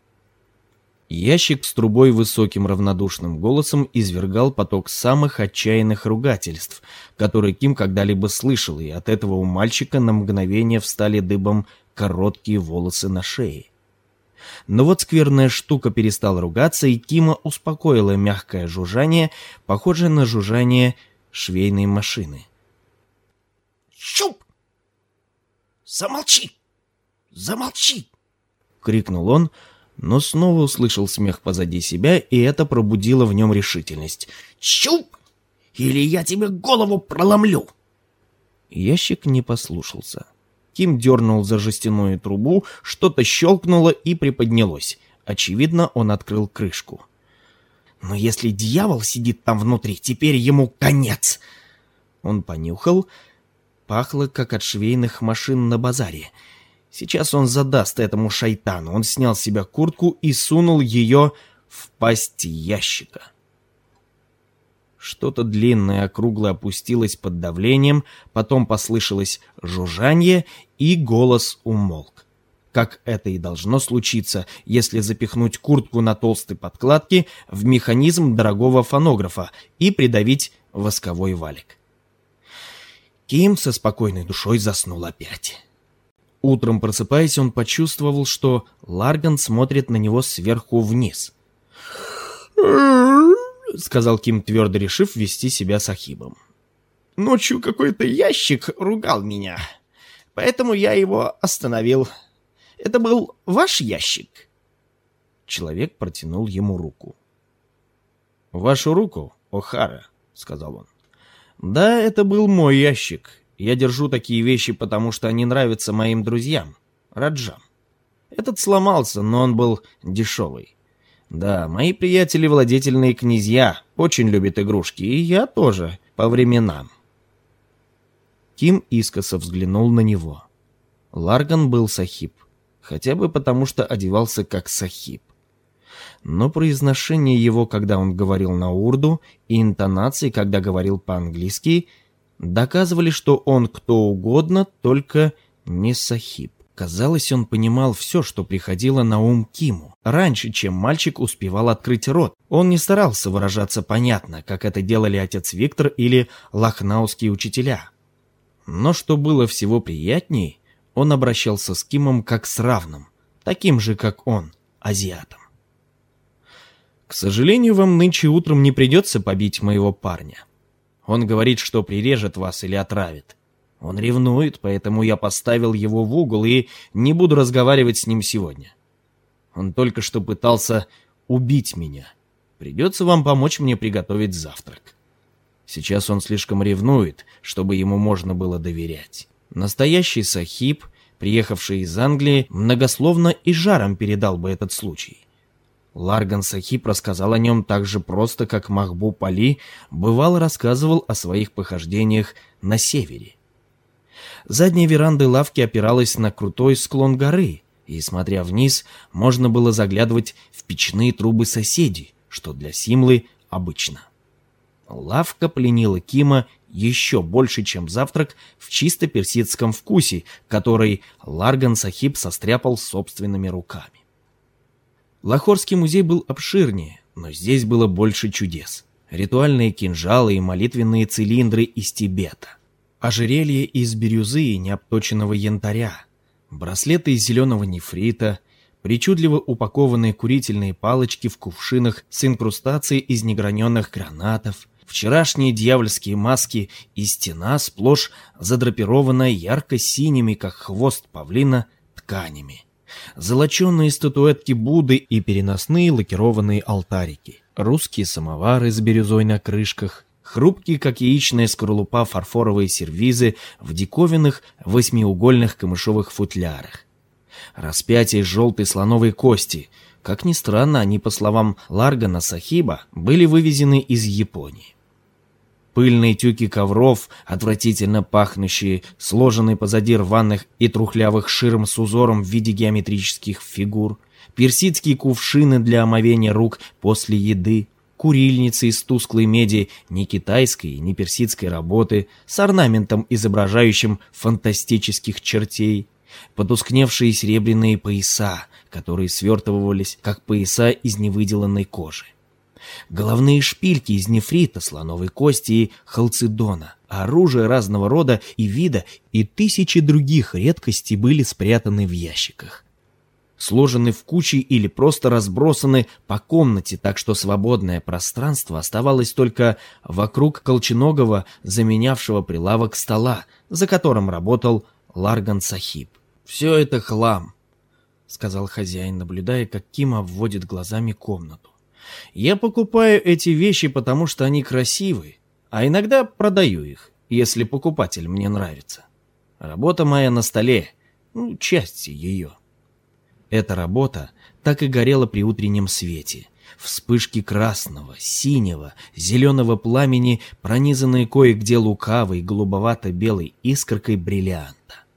Speaker 1: Ящик с трубой высоким равнодушным голосом извергал поток самых отчаянных ругательств, которые Ким когда-либо слышал, и от этого у мальчика на мгновение встали дыбом короткие волосы на шее. Но вот скверная штука перестала ругаться, и Кима успокоило мягкое жужжание, похожее на жужжание швейной машины. «Щуп! Замолчи! Замолчи!» — крикнул он, но снова услышал смех позади себя, и это пробудило в нем решительность. «Щуп! Или я тебе голову проломлю!» Ящик не послушался. Ким дернул за жестяную трубу, что-то щелкнуло и приподнялось. Очевидно, он открыл крышку. «Но если дьявол сидит там внутри, теперь ему конец!» Он понюхал. Пахло, как от швейных машин на базаре. Сейчас он задаст этому шайтану. Он снял с себя куртку и сунул ее в пасть ящика. Что-то длинное, округлое опустилось под давлением, потом послышалось жужжанье, и голос умолк. Как это и должно случиться, если запихнуть куртку на толстой подкладке в механизм дорогого фонографа и придавить восковой валик. Ким со спокойной душой заснул опять. Утром, просыпаясь, он почувствовал, что Ларган смотрит на него сверху вниз. «Сказал Ким, твердо решив вести себя Сахибом. Ночью какой-то ящик ругал меня, поэтому я его остановил. Это был ваш ящик?» Человек протянул ему руку. «Вашу руку, О'Хара», — сказал он. «Да, это был мой ящик. Я держу такие вещи, потому что они нравятся моим друзьям, Раджам. Этот сломался, но он был дешевый. Да, мои приятели владетельные князья очень любят игрушки, и я тоже, по временам». Ким искоса взглянул на него. Ларган был Сахиб, хотя бы потому, что одевался как Сахиб. Но произношение его, когда он говорил на урду, и интонации, когда говорил по-английски, доказывали, что он кто угодно, только не Сахиб. Казалось, он понимал все, что приходило на ум Киму, раньше, чем мальчик успевал открыть рот. Он не старался выражаться понятно, как это делали отец Виктор или лахнауские учителя. Но что было всего приятнее, он обращался с Кимом как с равным, таким же, как он, азиатом. «К сожалению, вам нынче утром не придется побить моего парня. Он говорит, что прирежет вас или отравит. Он ревнует, поэтому я поставил его в угол и не буду разговаривать с ним сегодня. Он только что пытался убить меня. Придется вам помочь мне приготовить завтрак. Сейчас он слишком ревнует, чтобы ему можно было доверять». Настоящий Сахиб, приехавший из Англии, многословно и жаром передал бы этот случай. Ларган Сахиб рассказал о нем так же просто, как Махбуб Али бывало рассказывал о своих похождениях на севере. Задняя веранда лавки опиралась на крутой склон горы, и, смотря вниз, можно было заглядывать в печные трубы соседей, что для Симлы обычно. Лавка пленила Кима еще больше, чем завтрак в чисто персидском вкусе, который Ларган Сахиб состряпал собственными руками. Лахорский музей был обширнее, но здесь было больше чудес. Ритуальные кинжалы и молитвенные цилиндры из Тибета, ожерелье из бирюзы и необточенного янтаря, браслеты из зеленого нефрита, причудливо упакованные курительные палочки в кувшинах с инкрустацией из неграненных гранатов, вчерашние дьявольские маски и стена сплошь задрапированная ярко-синими, как хвост павлина, тканями, золоченые статуэтки Будды и переносные лакированные алтарики, русские самовары с бирюзой на крышках, хрупкие, как яичная скорлупа, фарфоровые сервизы в диковинных восьмиугольных камышовых футлярах, распятие из желтой слоновой кости. Как ни странно, они, по словам Ларгана Сахиба, были вывезены из Японии. Пыльные тюки ковров, отвратительно пахнущие, сложенные позади рваных и трухлявых ширм с узором в виде геометрических фигур, персидские кувшины для омовения рук после еды, курильницы из тусклой меди ни китайской, ни персидской работы с орнаментом, изображающим фантастических чертей, потускневшие серебряные пояса, которые свертывались, как пояса из невыделанной кожи, головные шпильки из нефрита, слоновой кости и халцедона, оружие разного рода и вида и тысячи других редкостей были спрятаны в ящиках, сложены в кучи или просто разбросаны по комнате, так что свободное пространство оставалось только вокруг колченогого, заменявшего прилавок стола, за которым работал Ларган Сахиб. «Все это хлам», — сказал хозяин, наблюдая, как Ким обводит глазами комнату. «Я покупаю эти вещи, потому что они красивые, а иногда продаю их, если покупатель мне нравится. Работа моя на столе, части ее». Эта работа так и горела при утреннем свете. Вспышки красного, синего, зеленого пламени, пронизанные кое-где лукавой, голубовато-белой искоркой бриллианта.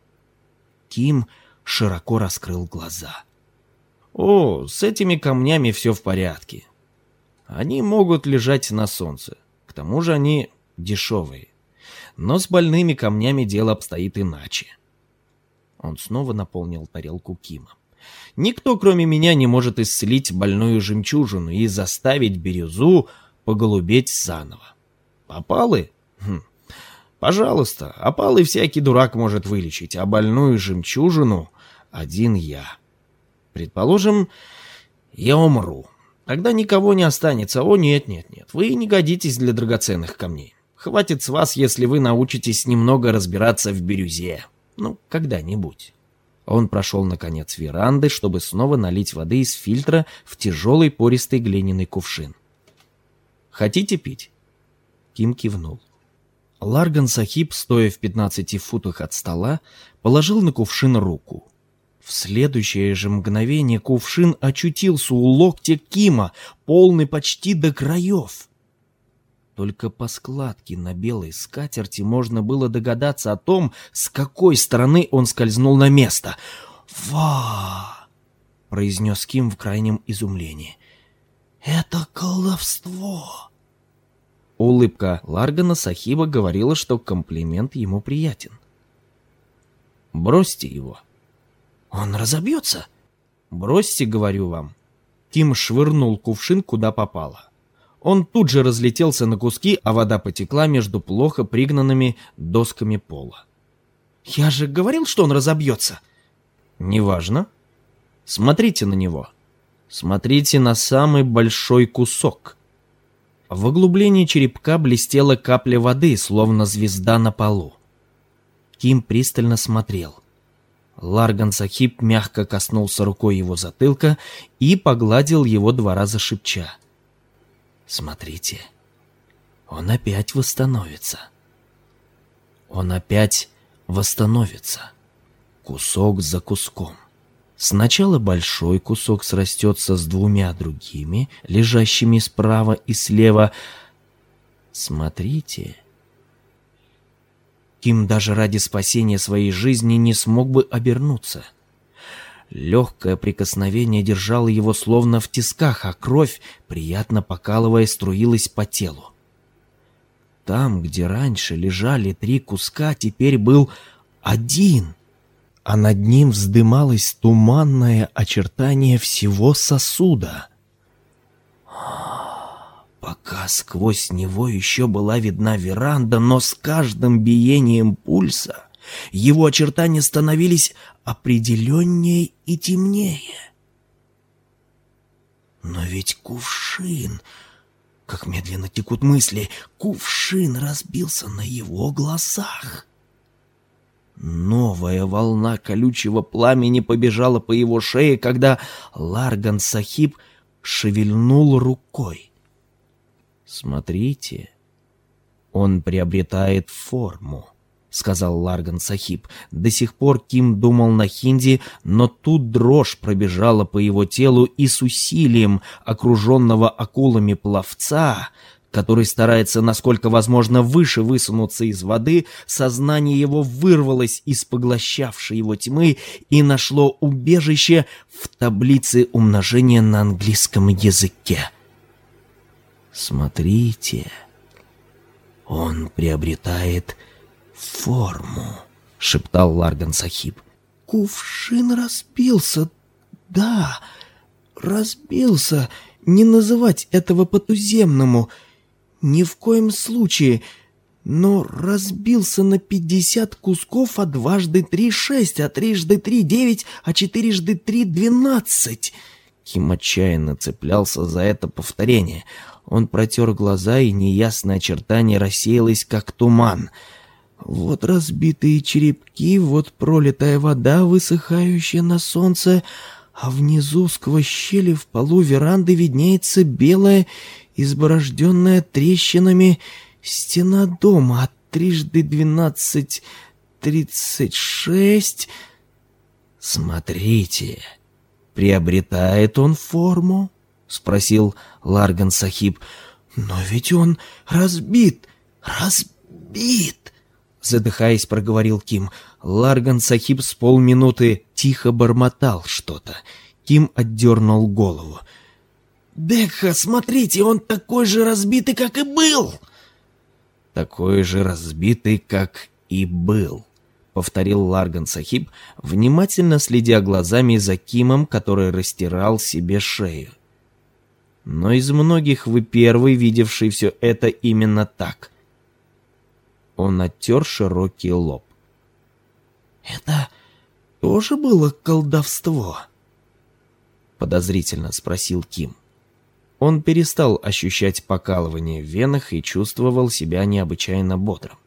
Speaker 1: Ким широко раскрыл глаза. «О, с этими камнями все в порядке. Они могут лежать на солнце. К тому же они дешевые. Но с больными камнями дело обстоит иначе». Он снова наполнил тарелку Кима. «Никто, кроме меня, не может исцелить больную жемчужину и заставить бирюзу поголубеть заново. Опалы? Пожалуйста, опалы всякий дурак может вылечить, а больную жемчужину один я. Предположим, я умру. Тогда никого не останется. О, нет, вы не годитесь для драгоценных камней. Хватит с вас, если вы научитесь немного разбираться в бирюзе. Когда-нибудь». Он прошел на конец веранды, чтобы снова налить воды из фильтра в тяжелый пористый глиняный кувшин. «Хотите пить?» Ким кивнул. Ларган Сахиб, стоя в 15 футах от стола, положил на кувшин руку. В следующее же мгновение кувшин очутился у локтя Кима, полный почти до краев. Только по складке на белой скатерти можно было догадаться о том, с какой стороны он скользнул на место. «Ва!» — произнес Ким в крайнем изумлении. «Это колдовство!» Улыбка Ларгана Сахиба говорила, что комплимент ему приятен. «Бросьте его». «Он разобьется?» «Бросьте, говорю вам». Ким швырнул кувшин куда попало. Он тут же разлетелся на куски, а вода потекла между плохо пригнанными досками пола. «Я же говорил, что он разобьется!» «Неважно. Смотрите на него. Смотрите на самый большой кусок». В углублении черепка блестела капля воды, словно звезда на полу. Ким пристально смотрел. Ларган Сахиб мягко коснулся рукой его затылка и погладил его 2 раза, шепча: «Смотрите, он опять восстановится. Он опять восстановится. Кусок за куском. Сначала большой кусок срастется с 2 другими, лежащими справа и слева. Смотрите». Ким даже ради спасения своей жизни не смог бы обернуться. Легкое прикосновение держало его словно в тисках, а кровь, приятно покалывая, струилась по телу. Там, где раньше лежали 3 куска, теперь был один, а над ним вздымалось туманное очертание всего сосуда. Пока сквозь него еще была видна веранда, но с каждым биением пульса его очертания становились определеннее и темнее. Но ведь кувшин, как медленно текут мысли, кувшин разбился на его глазах. Новая волна колючего пламени побежала по его шее, когда Ларган Сахиб шевельнул рукой. «Смотрите, он приобретает форму», — сказал Ларган Сахиб. До сих пор Ким думал на хинди, но тут дрожь пробежала по его телу, и с усилием окруженного акулами пловца, который старается, насколько возможно, выше высунуться из воды, сознание его вырвалось из поглощавшей его тьмы и нашло убежище в таблице умножения на английском языке. «Смотрите, он приобретает форму», — шептал Ларган Сахиб.
Speaker 2: «Кувшин разбился, да, разбился. Не называть этого по-туземному, ни в коем случае, но разбился на 50 кусков, а 2 × 3 — 6, а 3 × 3 — 9, а 4 × 3 — 12.
Speaker 1: Ким отчаянно цеплялся за это повторение. Он протер глаза, и неясное очертание рассеялось, как туман.
Speaker 2: Вот разбитые черепки, вот пролитая вода, высыхающая на солнце, а внизу сквозь щели в полу веранды виднеется белая, изборожденная трещинами стена дома, а 3 × 12 — 36.
Speaker 1: «Смотрите, приобретает он форму?» — спросил Ларган Сахиб.
Speaker 2: «Но ведь он разбит, разбит!»
Speaker 1: — задыхаясь, проговорил Ким. Ларган Сахиб с полминуты тихо бормотал что-то. Ким отдернул голову.
Speaker 2: «Декха, смотрите, он такой же разбитый, как и был!»
Speaker 1: «Такой же разбитый, как и был», — повторил Ларган Сахиб, внимательно следя глазами за Кимом, который растирал себе шею. «Но из многих вы первый, видевший все это именно так». Он оттер широкий лоб.
Speaker 2: «Это тоже было колдовство?»
Speaker 1: — подозрительно спросил Ким. Он перестал ощущать покалывание в венах и чувствовал себя необычайно бодрым.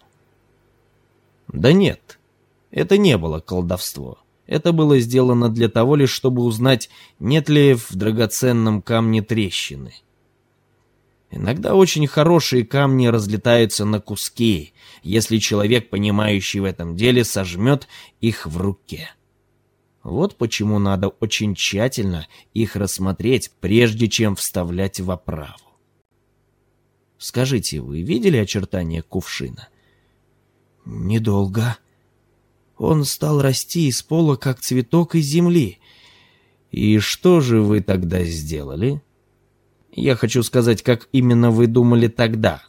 Speaker 1: «Да нет, это не было колдовство. Это было сделано для того лишь, чтобы узнать, нет ли в драгоценном камне трещины. Иногда очень хорошие камни разлетаются на куски, если человек, понимающий в этом деле, сожмет их в руке. Вот почему надо очень тщательно их рассмотреть, прежде чем вставлять в оправу. Скажите, вы видели очертания кувшина?»
Speaker 2: «Недолго. Он стал расти из пола, как цветок из земли».
Speaker 1: «И что же вы тогда сделали? Я хочу сказать, как именно вы думали тогда?»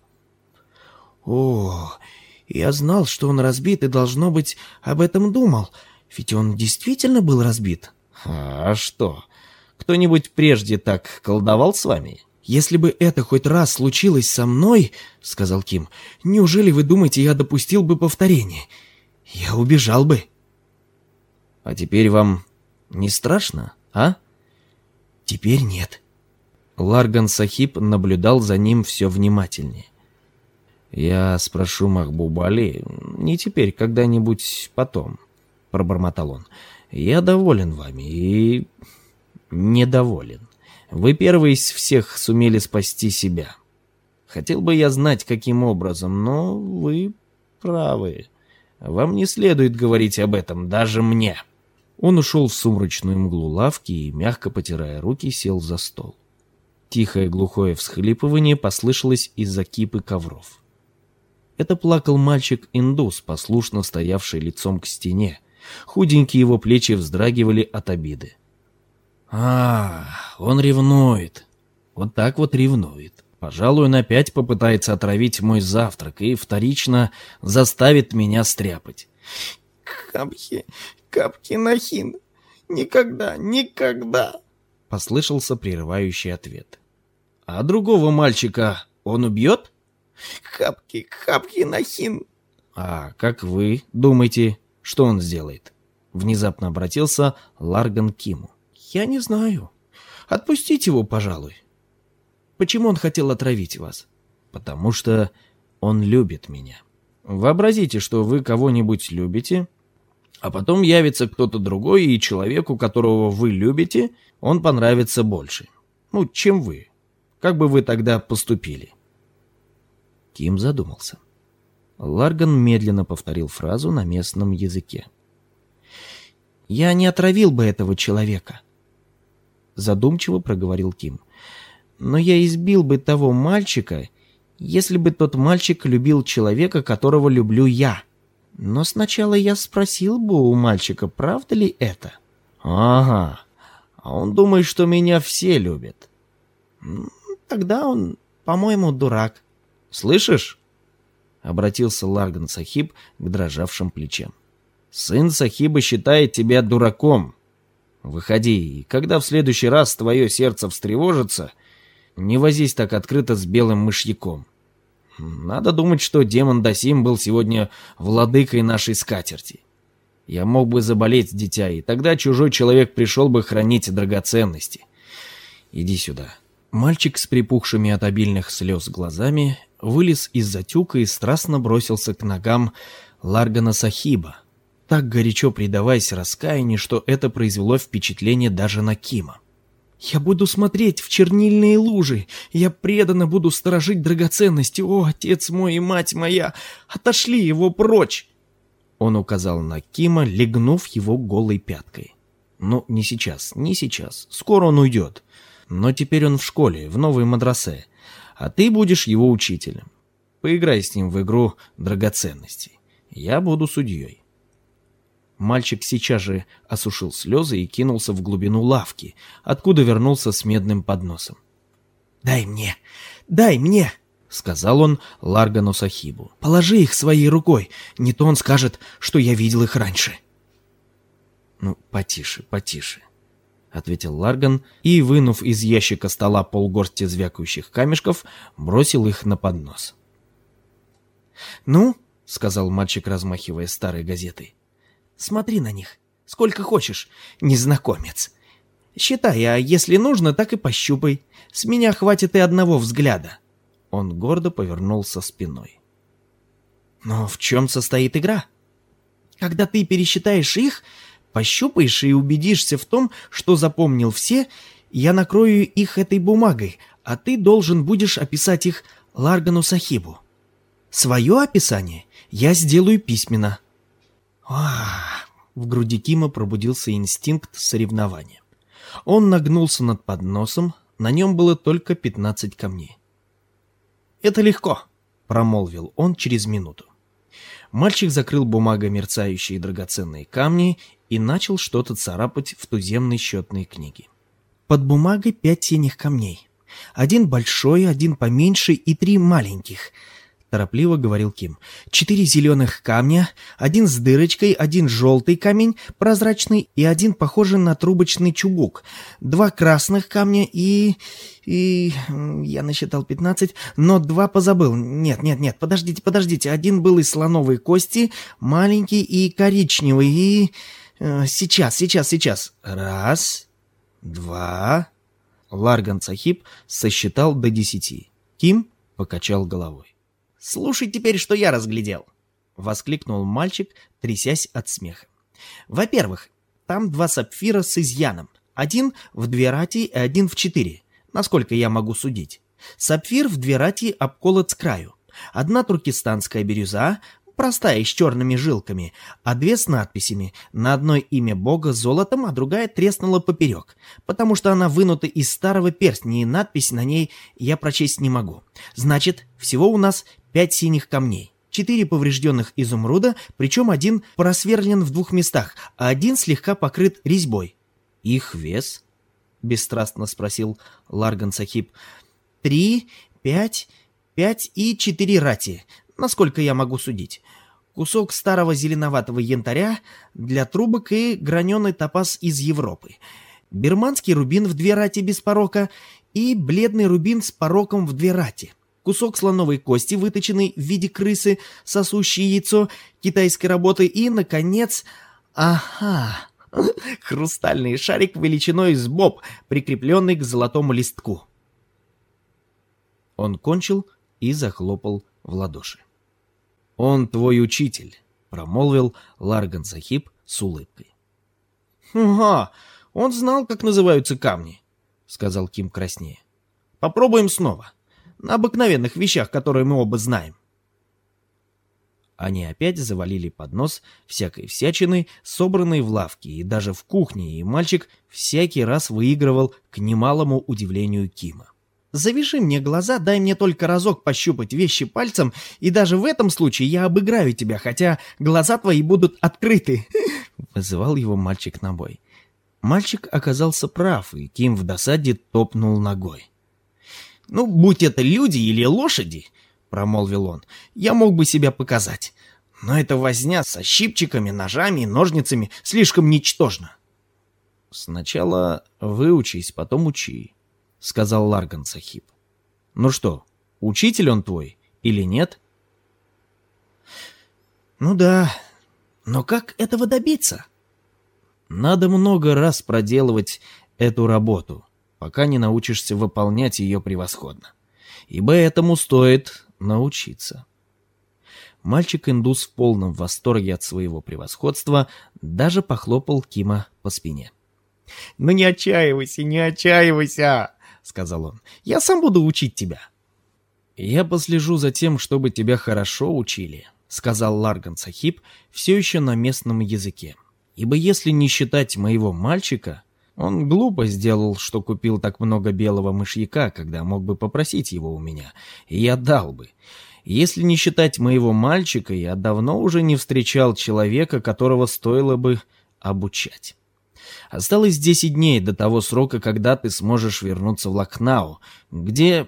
Speaker 2: «О, я знал, что он разбит, и, должно быть, об этом думал. Ведь он действительно был разбит».
Speaker 1: «А что? Кто-нибудь прежде так колдовал с вами?»
Speaker 2: «Если бы это хоть раз случилось со мной, — сказал Ким, — неужели вы думаете, я допустил бы повторение? Я убежал бы».
Speaker 1: «А теперь вам не страшно, а?»
Speaker 2: «Теперь нет».
Speaker 1: Ларган Сахиб наблюдал за ним все внимательнее. «Я спрошу Махбуба Али, не теперь, когда-нибудь потом», — пробормотал он. «Я доволен вами и недоволен. Вы первые из всех сумели спасти себя. Хотел бы я знать, каким образом, но вы правы. Вам не следует говорить об этом, даже мне». Он ушел в сумрачную мглу лавки и, мягко потирая руки, сел за стол. Тихое глухое всхлипывание послышалось из-за кипы ковров. Это плакал мальчик-индус, послушно стоявший лицом к стене, Худенькие его плечи вздрагивали от обиды. Он ревнует. Вот так вот ревнует. Пожалуй, он опять попытается отравить мой завтрак и вторично заставит меня стряпать.
Speaker 2: Капки-нахин. Никогда, никогда.
Speaker 1: Послышался прерывающий ответ. А другого мальчика он убьет?
Speaker 2: Капки-нахин.
Speaker 1: А как вы думаете, что он сделает? Внезапно обратился Ларган к Киму.
Speaker 2: Я не знаю. Отпустите его, пожалуй. Почему он хотел отравить вас?
Speaker 1: Потому что он любит меня. Вообразите, что вы кого-нибудь любите, а потом явится кто-то другой, и человеку, которого вы любите, он понравится больше. Чем вы. Как бы вы тогда поступили? Ким задумался. Ларган медленно повторил фразу на местном языке.
Speaker 2: «Я не отравил бы этого человека», — задумчиво проговорил Ким. «Но я избил бы того мальчика, если бы тот мальчик любил человека, которого люблю я. Но сначала я спросил бы у мальчика, правда ли это?»
Speaker 1: «Ага, а он думает, что меня все любят».
Speaker 2: «Тогда он, по-моему, дурак».
Speaker 1: «Слышишь?» — обратился Ларган Сахиб к дрожавшим плечам. «Сын Сахиба считает тебя дураком. Выходи, и когда в следующий раз твое сердце встревожится, не возись так открыто с белым мышьяком. Надо думать, что демон Дасим был сегодня владыкой нашей скатерти. Я мог бы заболеть, дитя, и тогда чужой человек пришел бы хранить драгоценности. Иди сюда». Мальчик с припухшими от обильных слез глазами вылез из-за тюка и страстно бросился к ногам Ларгана Сахиба, так горячо предаваясь раскаянию, что это произвело впечатление даже на Кима.
Speaker 2: «Я буду смотреть в чернильные лужи, я преданно буду сторожить драгоценности. О, отец мой и мать моя, отошли его прочь!»
Speaker 1: Он указал на Кима, легнув его голой пяткой. Не сейчас, не сейчас, скоро он уйдет. Но теперь он в школе, в новой мадрасе, а ты будешь его учителем. Поиграй с ним в игру драгоценностей. Я буду судьей». Мальчик сейчас же осушил слезы и кинулся в глубину лавки, откуда вернулся с медным подносом.
Speaker 2: «Дай мне!» — сказал он Ларгану Сахибу. «Положи их своей рукой, не то он скажет, что я видел их раньше».
Speaker 1: Потише, — ответил Ларган и, вынув из ящика стола полгорсти звякающих камешков, бросил их на поднос.
Speaker 2: «Ну, — сказал мальчик, размахивая старой газетой, — смотри на них, сколько хочешь, незнакомец. Считай, а если нужно, так и пощупай. С меня хватит и одного взгляда».
Speaker 1: Он гордо повернулся спиной.
Speaker 2: «Но в чем состоит игра? Когда ты пересчитаешь их, пощупаешь и убедишься в том, что запомнил все, я накрою их этой бумагой, а ты должен будешь описать их Ларгану Сахибу. Свое описание я сделаю письменно». В груди Кима пробудился инстинкт соревнования. Он нагнулся над подносом, на нем было только 15 камней. «Это легко», — промолвил он через минуту. Мальчик закрыл бумагой мерцающие драгоценные камни и начал что-то царапать в туземной счетной книге. «Под бумагой 5 синих камней. 1 большой, 1 поменьше и 3 маленьких», — торопливо говорил Ким. 4 зеленых камня, 1 с дырочкой, 1 желтый камень, прозрачный, и 1 похожий на трубочный чубук, 2 красных камня и... Я насчитал 15, но 2 позабыл. Нет, подождите. 1 был из слоновой кости, маленький и коричневый, и... Сейчас. 1, 2... Ларган Сахиб сосчитал до 10. Ким покачал головой. «Слушай теперь, что я разглядел!» — воскликнул мальчик, трясясь от смеха. «Во-первых, там 2 сапфира с изъяном. 1 в 2 рати и 1 в 4, насколько я могу судить. Сапфир в 2 рати обколот с краю. 1 туркестанская бирюза, простая, с черными жилками, а 2 с надписями. На одной имя Бога золотом, а другая треснула поперек, потому что она вынута из старого перстня, и надпись на ней я прочесть не могу. Значит, всего у нас 5 синих камней. 4 поврежденных изумруда, причем один просверлен в 2 местах, а один слегка покрыт резьбой.
Speaker 1: Их вес? Бесстрастно спросил Ларган Сахиб.
Speaker 2: 3, 5 и 4 рати, насколько я могу судить. Кусок старого зеленоватого янтаря для трубок и граненый топаз из Европы. Бирманский рубин в 2 рати без порока и бледный рубин с пороком в 2 рати. Кусок слоновой кости, выточенный в виде крысы, сосущее яйцо китайской работы и, наконец, хрустальный шарик величиной с боб, прикрепленный к золотому листку.
Speaker 1: Он кончил и захлопал в ладоши. «Он твой учитель», — промолвил Ларган Сахиб с улыбкой.
Speaker 2: «Ага, он знал, как называются камни», — сказал Ким краснее. «Попробуем снова. На обыкновенных вещах, которые мы оба знаем».
Speaker 1: Они опять завалили поднос всякой всячины, собранной в лавке и даже в кухне, и мальчик всякий раз выигрывал к немалому удивлению Кима.
Speaker 2: «Завяжи мне глаза, дай мне только разок пощупать вещи пальцем, и даже в этом случае я обыграю тебя, хотя глаза твои будут открыты», — вызывал его мальчик на бой.
Speaker 1: Мальчик оказался прав, и Ким в досаде топнул ногой.
Speaker 2: «Ну, будь это люди или лошади, — промолвил он, — я мог бы себя показать. Но эта возня со щипчиками, ножами и ножницами слишком ничтожна».
Speaker 1: «Сначала выучись, потом учи», — сказал Ларган Сахиб. «Ну что, учитель он твой или нет?»
Speaker 2: «Ну да, но как этого добиться?»
Speaker 1: «Надо много раз проделывать эту работу, пока не научишься выполнять ее превосходно. Ибо этому стоит научиться». Мальчик-индус в полном восторге от своего превосходства даже похлопал Кима по спине.
Speaker 2: «Ну не отчаивайся, — сказал он. — Я сам буду учить тебя».
Speaker 1: «Я послежу за тем, чтобы тебя хорошо учили», — сказал Ларган Сахиб все еще на местном языке. «Ибо если не считать моего мальчика, он глупо сделал, что купил так много белого мышьяка, когда мог бы попросить его у меня, и я дал бы. Если не считать моего мальчика, я давно уже не встречал человека, которого стоило бы обучать. Осталось 10 дней до того срока, когда ты сможешь вернуться в Лакхнау, где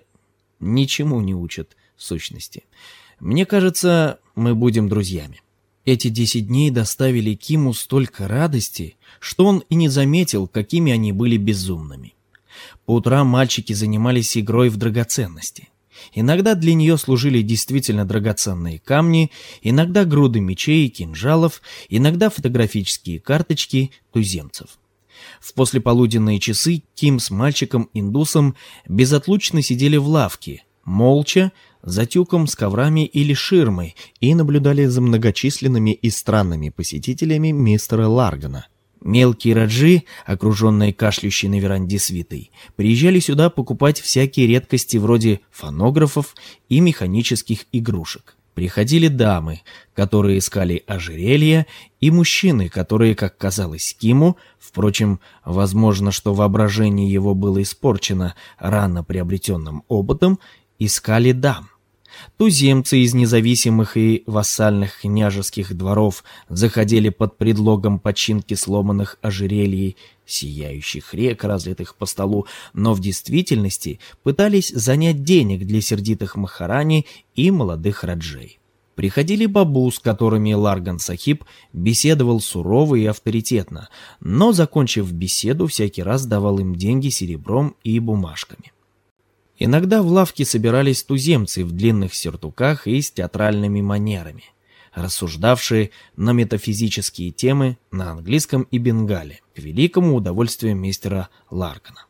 Speaker 1: ничему не учат в сущности. Мне кажется, мы будем друзьями». Эти 10 дней доставили Киму столько радости, что он и не заметил, какими они были безумными. По утрам мальчики занимались игрой в драгоценности. Иногда для нее служили действительно драгоценные камни, иногда груды мечей и кинжалов, иногда фотографические карточки туземцев. В послеполуденные часы Ким с мальчиком-индусом безотлучно сидели в лавке, молча, за тюком с коврами или ширмой, и наблюдали за многочисленными и странными посетителями мистера Ларгана. Мелкие раджи, окруженные кашляющей на веранде свитой, приезжали сюда покупать всякие редкости вроде фонографов и механических игрушек. Приходили дамы, которые искали ожерелья, и мужчины, которые, как казалось Киму, впрочем, возможно, что воображение его было испорчено рано приобретенным опытом, искали дам. Туземцы из независимых и вассальных княжеских дворов заходили под предлогом починки сломанных ожерелий, сияющих рек, разлитых по столу, но в действительности пытались занять денег для сердитых махарани и молодых раджей. Приходили бабу, с которыми Ларган Сахиб беседовал сурово и авторитетно, но, закончив беседу, всякий раз давал им деньги серебром и бумажками. Иногда в лавке собирались туземцы в длинных сюртуках и с театральными манерами, рассуждавшие на метафизические темы на английском и бенгале, к великому удовольствию мистера Ларгана.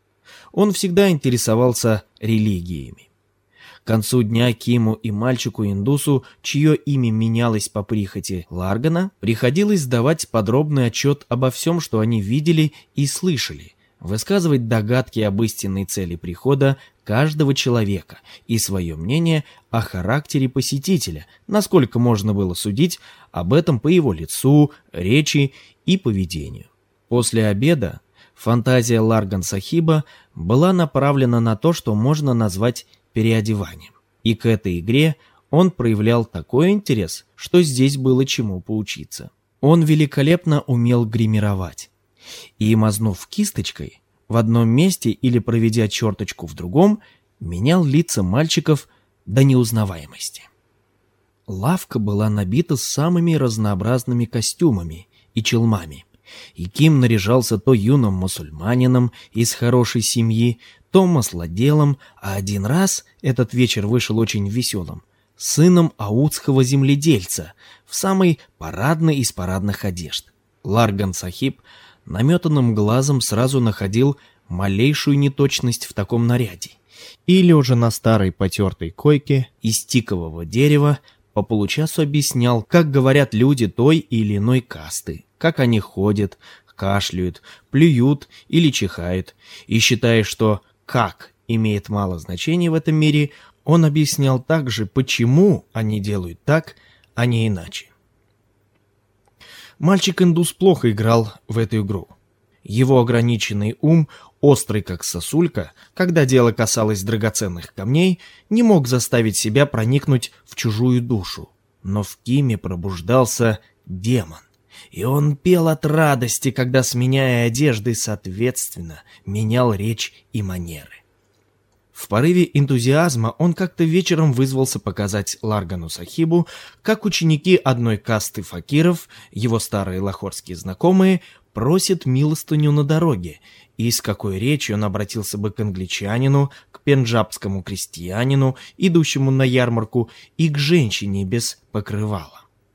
Speaker 1: Он всегда интересовался религиями. К концу дня Киму и мальчику-индусу, чье имя менялось по прихоти Ларгана, приходилось давать подробный отчет обо всем, что они видели и слышали, высказывать догадки об истинной цели прихода каждого человека и свое мнение о характере посетителя, насколько можно было судить об этом по его лицу, речи и поведению. После обеда фантазия Ларган Сахиба была направлена на то, что можно назвать переодеванием, и к этой игре Он проявлял такой интерес, что здесь было чему поучиться. Он великолепно умел гримировать. И, мазнув кисточкой в одном месте или проведя черточку в другом, менял лица мальчиков до неузнаваемости. Лавка была набита самыми разнообразными костюмами и челмами, и Ким наряжался то юным мусульманином из хорошей семьи, то маслоделом, а один раз этот вечер вышел очень веселым, сыном аудского земледельца в самой парадной из парадных одежд. Ларган Сахиб наметанным глазом сразу находил малейшую неточность в таком наряде, и, лежа на старой потертой койке из тикового дерева, по получасу объяснял, как говорят люди той или иной касты, как они ходят, кашляют, плюют или чихают, и, считая, что «как» имеет мало значения в этом мире, он объяснял также, почему они делают так, а не иначе. Мальчик-индус плохо играл в эту игру. Его ограниченный ум, острый как сосулька, когда дело касалось драгоценных камней, не мог заставить себя проникнуть в чужую душу. Но в Киме пробуждался демон, и он пел от радости, когда, сменяя одежды, соответственно, менял речь и манеры. В порыве энтузиазма он как-то вечером вызвался показать Ларгану Сахибу, как ученики одной касты факиров, его старые лахорские знакомые, просят милостыню на дороге, и с какой речью он обратился бы к англичанину, к пенджабскому крестьянину, идущему на ярмарку, и к женщине без покрывала.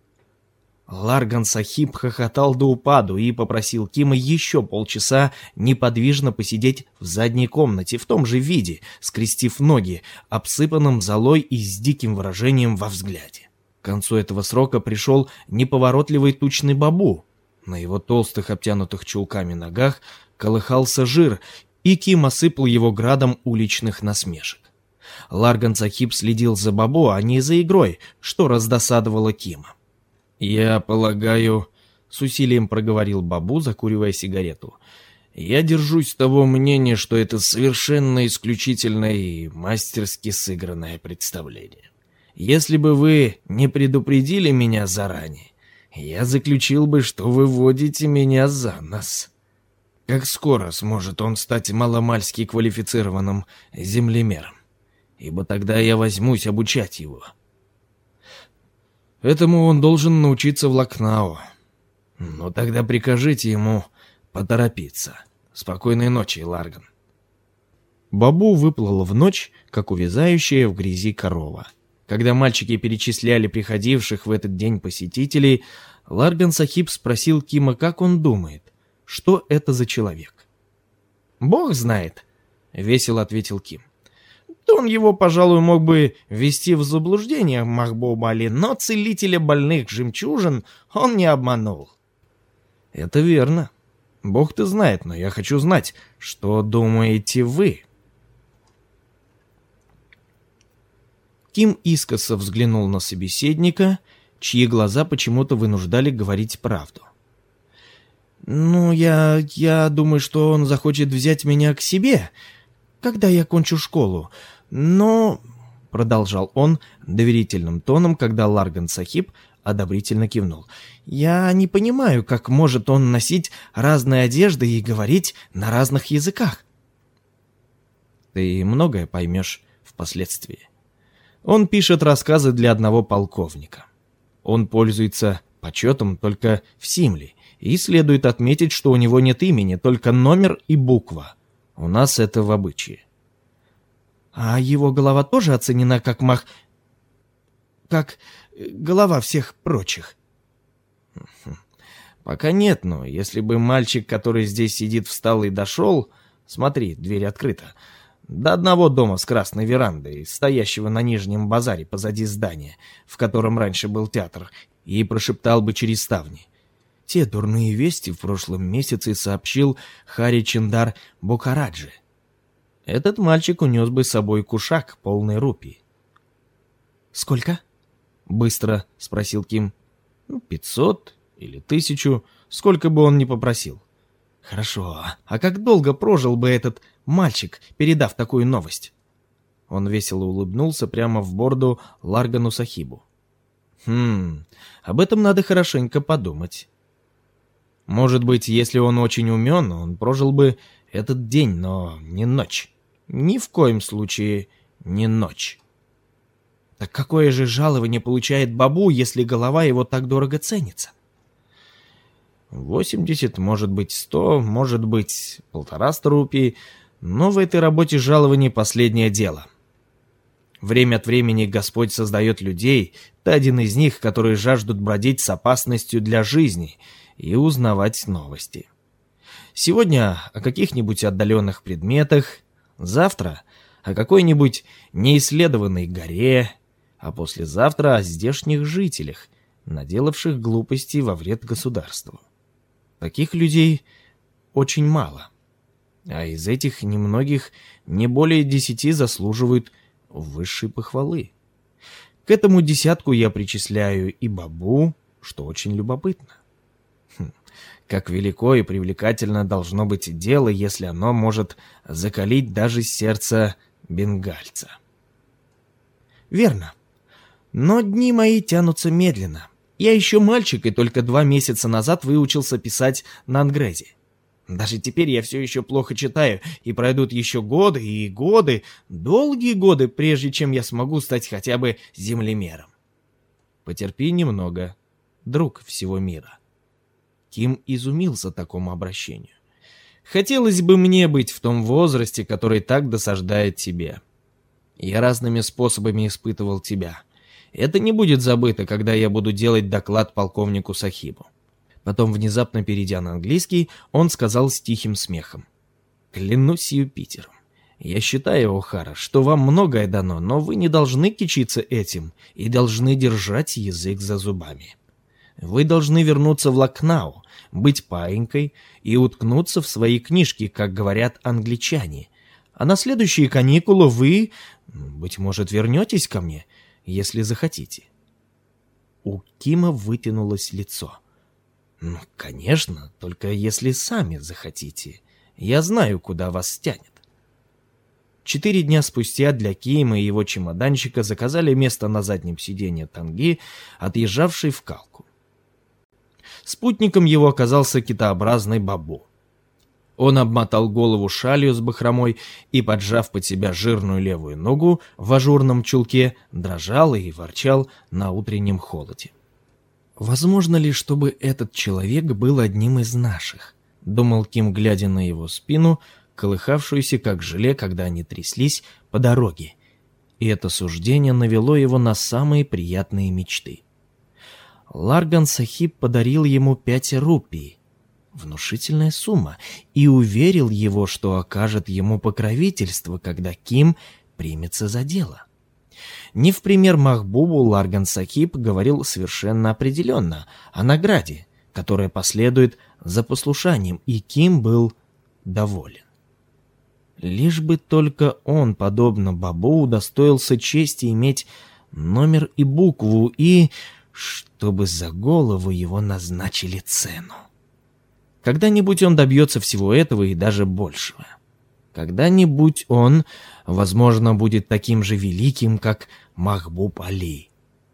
Speaker 1: Ларган Сахиб хохотал до упаду и попросил Кима еще полчаса неподвижно посидеть в задней комнате в том же виде, скрестив ноги, обсыпанным золой и с диким выражением во взгляде. К концу этого срока пришел неповоротливый тучный бабу. На его толстых, обтянутых чулками ногах колыхался жир, и Ким осыпал его градом уличных насмешек. Ларган Сахиб следил за бабу, а не за игрой, что раздосадовало Кима. «Я полагаю», — с усилием проговорил бабу, закуривая сигарету, «я держусь того мнения, что это совершенно исключительное и мастерски сыгранное представление. Если бы вы не предупредили меня заранее, я заключил бы, что вы водите меня за нос. Как скоро сможет он стать маломальски квалифицированным землемером? Ибо тогда я возьмусь обучать его». «Этому он должен научиться в Лакнау. Но тогда прикажите ему поторопиться. Спокойной ночи, Ларган». Бабу выплыла в ночь, как увязающая в грязи корова. Когда мальчики перечисляли приходивших в этот день посетителей, Ларган Сахиб спросил Кима, как он думает, что это за человек. «Бог знает», — весело ответил Ким. «То он его, пожалуй, мог бы ввести в заблуждение, Махбуб Али, но целителя больных жемчужин он не обманул». «Это верно. Бог-то знает, но я хочу знать, что думаете вы». Ким искоса взглянул на собеседника, чьи глаза почему-то вынуждали говорить правду. «Ну, я думаю, что он захочет взять меня к себе, когда я кончу школу. Но...» — продолжал он доверительным тоном, когда Ларган Сахиб одобрительно кивнул. «Я не понимаю, как может он носить разные одежды и говорить на разных языках». «Ты многое поймешь впоследствии. Он пишет рассказы для одного полковника. Он пользуется почетом только в Симле, и следует отметить, что у него нет имени, только номер и буква. У нас это в обычае». «А его голова тоже оценена как как голова всех прочих?» «Пока нет, но если бы мальчик, который здесь сидит, встал и дошел... Смотри, дверь открыта. До одного дома с красной верандой, стоящего на нижнем базаре позади здания, в котором раньше был театр, и прошептал бы через ставни. Те дурные вести в прошлом месяце сообщил Хари Чиндар Букараджи. Этот мальчик унес бы с собой кушак, полный рупий».
Speaker 2: «Сколько?»
Speaker 1: — быстро спросил Ким. 500 или 1000, сколько бы он ни попросил.
Speaker 2: «Хорошо. А как долго прожил бы этот мальчик, передав такую новость?»
Speaker 1: Он весело улыбнулся прямо в бороду Ларгану Сахибу. Об этом надо хорошенько подумать. Может быть, если он очень умен, он прожил бы этот день, но не ночь. Ни в коем случае не ночь. Так какое же жалование получает Бабу, если голова его так дорого ценится? 80, может быть 100, может быть 150 рупий, но в этой работе жалование последнее дело. Время от времени Господь создает людей, ты один из них, которые жаждут бродить с опасностью для жизни и узнавать новости. Сегодня о каких-нибудь отдаленных предметах, завтра о какой-нибудь неисследованной горе, а послезавтра о здешних жителях, наделавших глупостей во вред государству. Таких людей очень мало, а из этих немногих не более 10 заслуживают высшей похвалы. К этому десятку я причисляю и Бабу, что очень любопытно. Как велико и привлекательно должно быть дело, если оно может закалить даже сердце бенгальца. Верно. Но дни мои тянутся медленно. Я еще мальчик и только 2 месяца назад выучился писать на ангрезе. Даже теперь я все еще плохо читаю, и пройдут еще годы и годы, долгие годы, прежде чем я смогу стать хотя бы землемером. Потерпи немного, друг всего мира. Ким изумился такому обращению. Хотелось бы мне быть в том возрасте, который так досаждает тебе. Я разными способами испытывал тебя. Это не будет забыто, когда я буду делать доклад полковнику Сахибу. Потом, внезапно перейдя на английский, он сказал с тихим смехом. «Клянусь Юпитером. Я считаю, О'Хара, что вам многое дано, но вы не должны кичиться этим и должны держать язык за зубами. Вы должны вернуться в Лакнау, быть паинькой и уткнуться в свои книжки, как говорят англичане. А на следующие каникулы вы, быть может, вернетесь ко мне, если захотите». У Кима вытянулось лицо. «Ну, конечно, только если сами захотите. Я знаю, куда вас тянет». 4 дня спустя для Кима и его чемоданчика заказали место на заднем сиденье танги, отъезжавшей в Калку. Спутником его оказался китообразный Бабу. Он обмотал голову шалью с бахромой и, поджав под себя жирную левую ногу в ажурном чулке, дрожал и ворчал на утреннем холоде. «Возможно ли, чтобы этот человек был одним из наших?» — думал Ким, глядя на его спину, колыхавшуюся как желе, когда они тряслись по дороге. И это суждение навело его на самые приятные мечты. Ларган Сахиб подарил ему 5 рупий, внушительная сумма, и уверил его, что окажет ему покровительство, когда Ким примется за дело. Не в пример Махбубу Ларган Сахиб говорил совершенно определенно о награде, которая последует за послушанием, и Ким был доволен. Лишь бы только он, подобно Бабу, удостоился чести иметь номер и букву, и чтобы за голову его назначили цену. Когда-нибудь он добьется всего этого и даже большего. Когда-нибудь он, возможно, будет таким же великим, как Махбуб Али.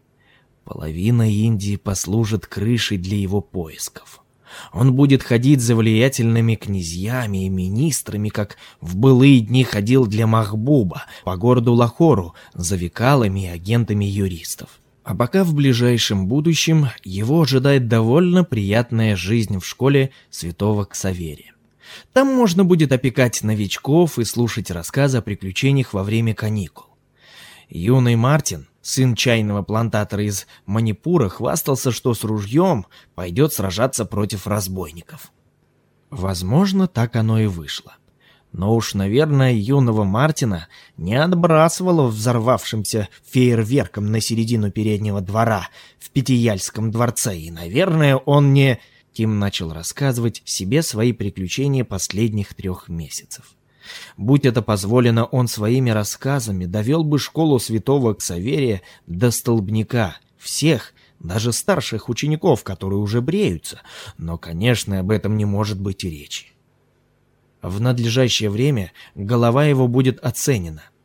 Speaker 1: Половина Индии послужит крышей для его поисков. Он будет ходить за влиятельными князьями и министрами, как в былые дни ходил для Махбуба по городу Лахору за векалами и агентами юристов. А пока в ближайшем будущем его ожидает довольно приятная жизнь в школе святого Ксаверия. Там можно будет опекать новичков и слушать рассказы о приключениях во время каникул. Юный Мартин, сын чайного плантатора из Манипура, хвастался, что с ружьем пойдет сражаться против разбойников. Возможно, так оно и вышло. Но уж, наверное, юного Мартина не отбрасывало взорвавшимся фейерверком на середину переднего двора в Пятияльском дворце, и, наверное, он не... Ким начал рассказывать себе свои приключения последних 3 месяцев. Будь это позволено, он своими рассказами довел бы школу святого Ксаверия до столбняка всех, даже старших учеников, которые уже бреются, но, конечно, об этом не может быть и речи. В надлежащее время голова его будет оценена.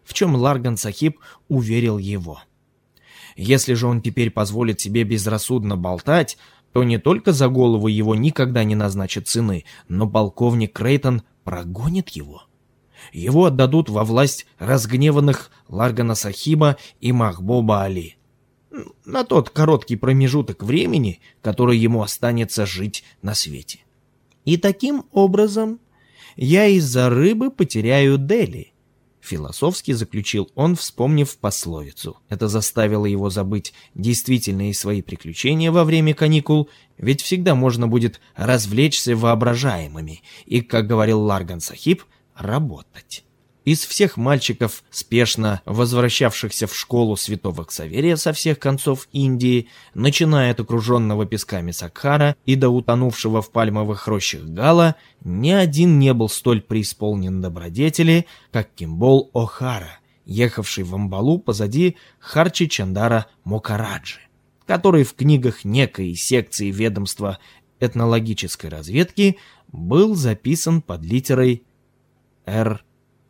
Speaker 1: в чем Ларган Сахиб уверил его. Если же он теперь позволит себе безрассудно болтать, то не только за голову его никогда не назначат цены, но полковник Крейтон прогонит его. Его отдадут во власть разгневанных Ларгана Сахиба и Махбуба Али. На тот короткий промежуток времени, который ему останется жить на свете. И таким образом я из-за рыбы потеряю Дели, философски заключил он, вспомнив пословицу. Это заставило его забыть действительные свои приключения во время каникул, ведь всегда можно будет развлечься воображаемыми и, как говорил Ларган Сахиб, работать. Из всех мальчиков, спешно возвращавшихся в школу Святого Ксаверия со всех концов Индии, начиная от окруженного песками Сакхара и до утонувшего в пальмовых рощах Гала, ни один не был столь преисполнен добродетели, как Кимбол О'Хара, ехавший в Амбалу позади Харчи Чандара Мокараджи, который в книгах некой секции ведомства этнологической разведки был записан под литерой «Р».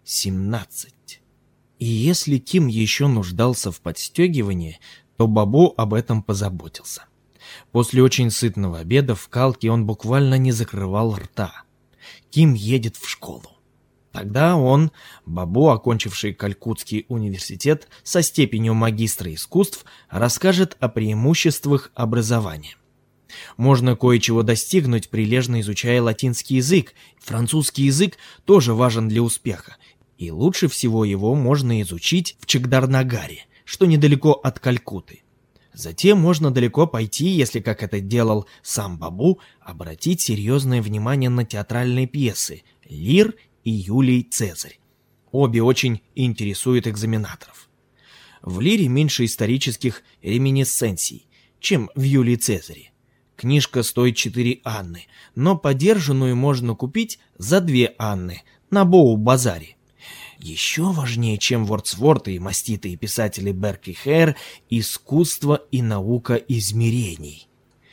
Speaker 1: 17. И если Ким еще нуждался в подстегивании, то Бабу об этом позаботился. После очень сытного обеда в Калке он буквально не закрывал рта. Ким едет в школу. Тогда он, Бабу, окончивший Калькутский университет со степенью магистра искусств, расскажет о преимуществах образования. Можно кое-чего достигнуть, прилежно изучая латинский язык. Французский язык тоже важен для успеха. И лучше всего его можно изучить в Чагдарнагаре, что недалеко от Калькутты. Затем можно далеко пойти, если, как это делал сам Бабу, обратить серьезное внимание на театральные пьесы «Лир» и «Юлий Цезарь». Обе очень интересуют экзаменаторов. В «Лире» меньше исторических реминисценций, чем в «Юлии Цезаре». Книжка стоит 4 анны, но подержанную можно купить за 2 анны на Боу-базаре. Еще важнее, чем Вордсворт и маститые писатели Берк и Хейр, искусство и наука измерений.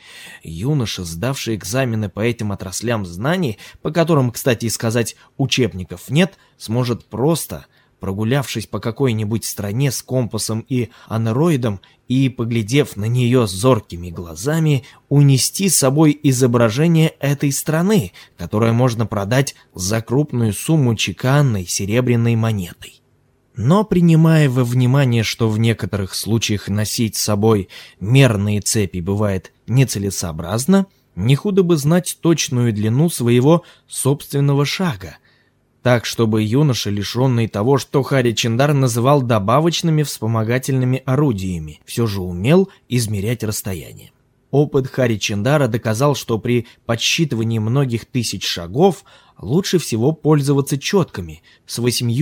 Speaker 1: Юноша, сдавший экзамены по этим отраслям знаний, по которым, кстати сказать, учебников нет, сможет просто, прогулявшись по какой-нибудь стране с компасом и анероидом и, поглядев на нее зоркими глазами, унести с собой изображение этой страны, которое можно продать за крупную сумму чеканной серебряной монетой. Но принимая во внимание, что в некоторых случаях носить с собой мерные цепи бывает нецелесообразно, не худо бы знать точную длину своего собственного шага, так, чтобы юноша, лишенный того, что Хари Чандар называл добавочными вспомогательными орудиями, все же умел измерять расстояние. Опыт Хари Чандара доказал, что при подсчитывании многих тысяч шагов лучше всего пользоваться четками с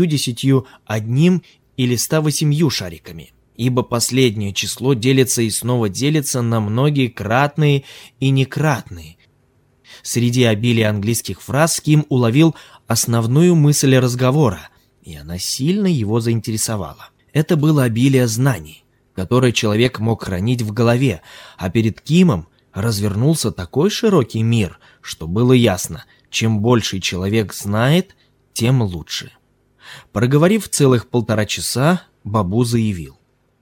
Speaker 1: 81 или 108 шариками, ибо последнее число делится и снова делится на многие кратные и некратные. Среди обилия английских фраз Ким уловил основную мысль разговора, и она сильно его заинтересовала. Это было обилие знаний, которые человек мог хранить в голове, а перед Кимом развернулся такой широкий мир, что было ясно, чем больше человек знает, тем лучше. Проговорив целых 1,5 часа, Бабу заявил: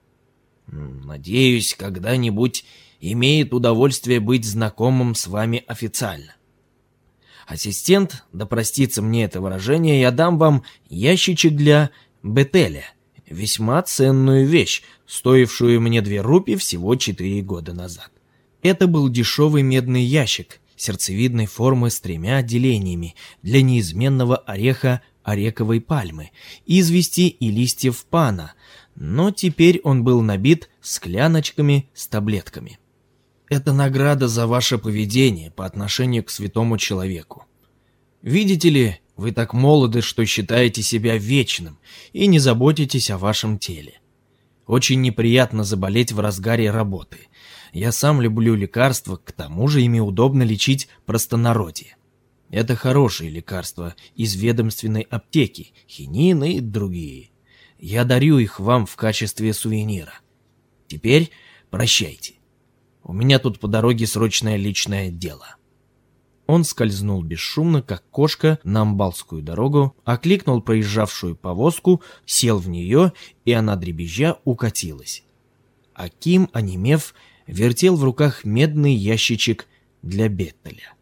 Speaker 1: «Надеюсь, когда-нибудь имеет удовольствие быть знакомым с вами официально. Ассистент, да простится мне это выражение, я дам вам ящичек для бетеля, весьма ценную вещь, стоившую мне 2 рупии всего 4 года назад». Это был дешевый медный ящик сердцевидной формы с 3 отделениями для неизменного ореха орековой пальмы, извести и листьев пана, но теперь он был набит скляночками с таблетками. Это награда за ваше поведение по отношению к святому человеку. Видите ли, вы так молоды, что считаете себя вечным и не заботитесь о вашем теле. Очень неприятно заболеть в разгаре работы. Я сам люблю лекарства, к тому же ими удобно лечить простонародье. Это хорошие лекарства из ведомственной аптеки, хинин и другие. Я дарю их вам в качестве сувенира. Теперь прощайте. У меня тут по дороге срочное личное дело». Он скользнул бесшумно, как кошка, на Амбалскую дорогу, окликнул проезжавшую повозку, сел в нее, и она, дребезжа, укатилась. А Ким, онемев, вертел в руках медный ящичек для Беттеля.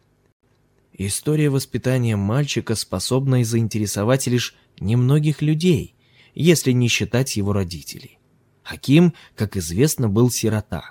Speaker 1: История воспитания мальчика способна заинтересовать лишь немногих людей, если не считать его родителей. А Ким, как известно, был сирота.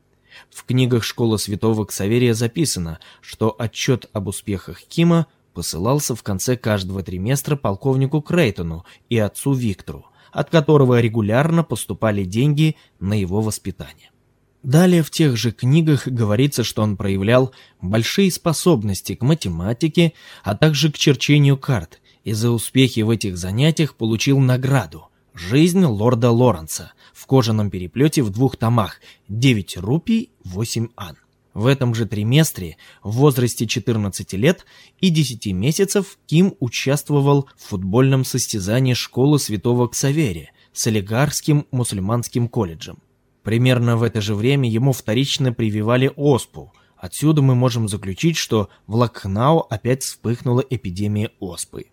Speaker 1: В книгах школы святого Ксаверия записано, что отчет об успехах Кима посылался в конце каждого триместра полковнику Крейтону и отцу Виктору, от которого регулярно поступали деньги на его воспитание. Далее в тех же книгах говорится, что он проявлял большие способности к математике, а также к черчению карт, и за успехи в этих занятиях получил награду «Жизнь лорда Лоренса» в кожаном переплете в 2 томах, 9 рупий, 8 ан. В этом же триместре, в возрасте 14 лет и 10 месяцев, Ким участвовал в футбольном состязании школы святого Ксаверия с Олигарским мусульманским колледжем. Примерно в это же время ему вторично прививали оспу. Отсюда мы можем заключить, что в Лакхнау опять вспыхнула эпидемия оспы.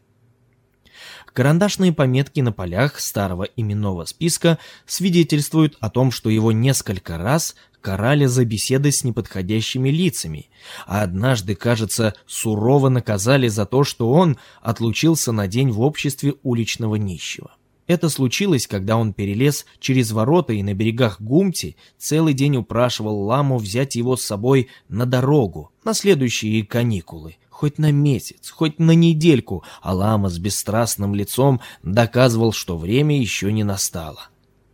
Speaker 1: Карандашные пометки на полях старого именного списка свидетельствуют о том, что его несколько раз карали за беседы с неподходящими лицами, а однажды, кажется, сурово наказали за то, что он отлучился на день в обществе уличного нищего. Это случилось, когда он перелез через ворота и на берегах Гумти целый день упрашивал ламу взять его с собой на дорогу, на следующие каникулы, хоть на месяц, хоть на недельку, а лама с бесстрастным лицом доказывал, что время еще не настало.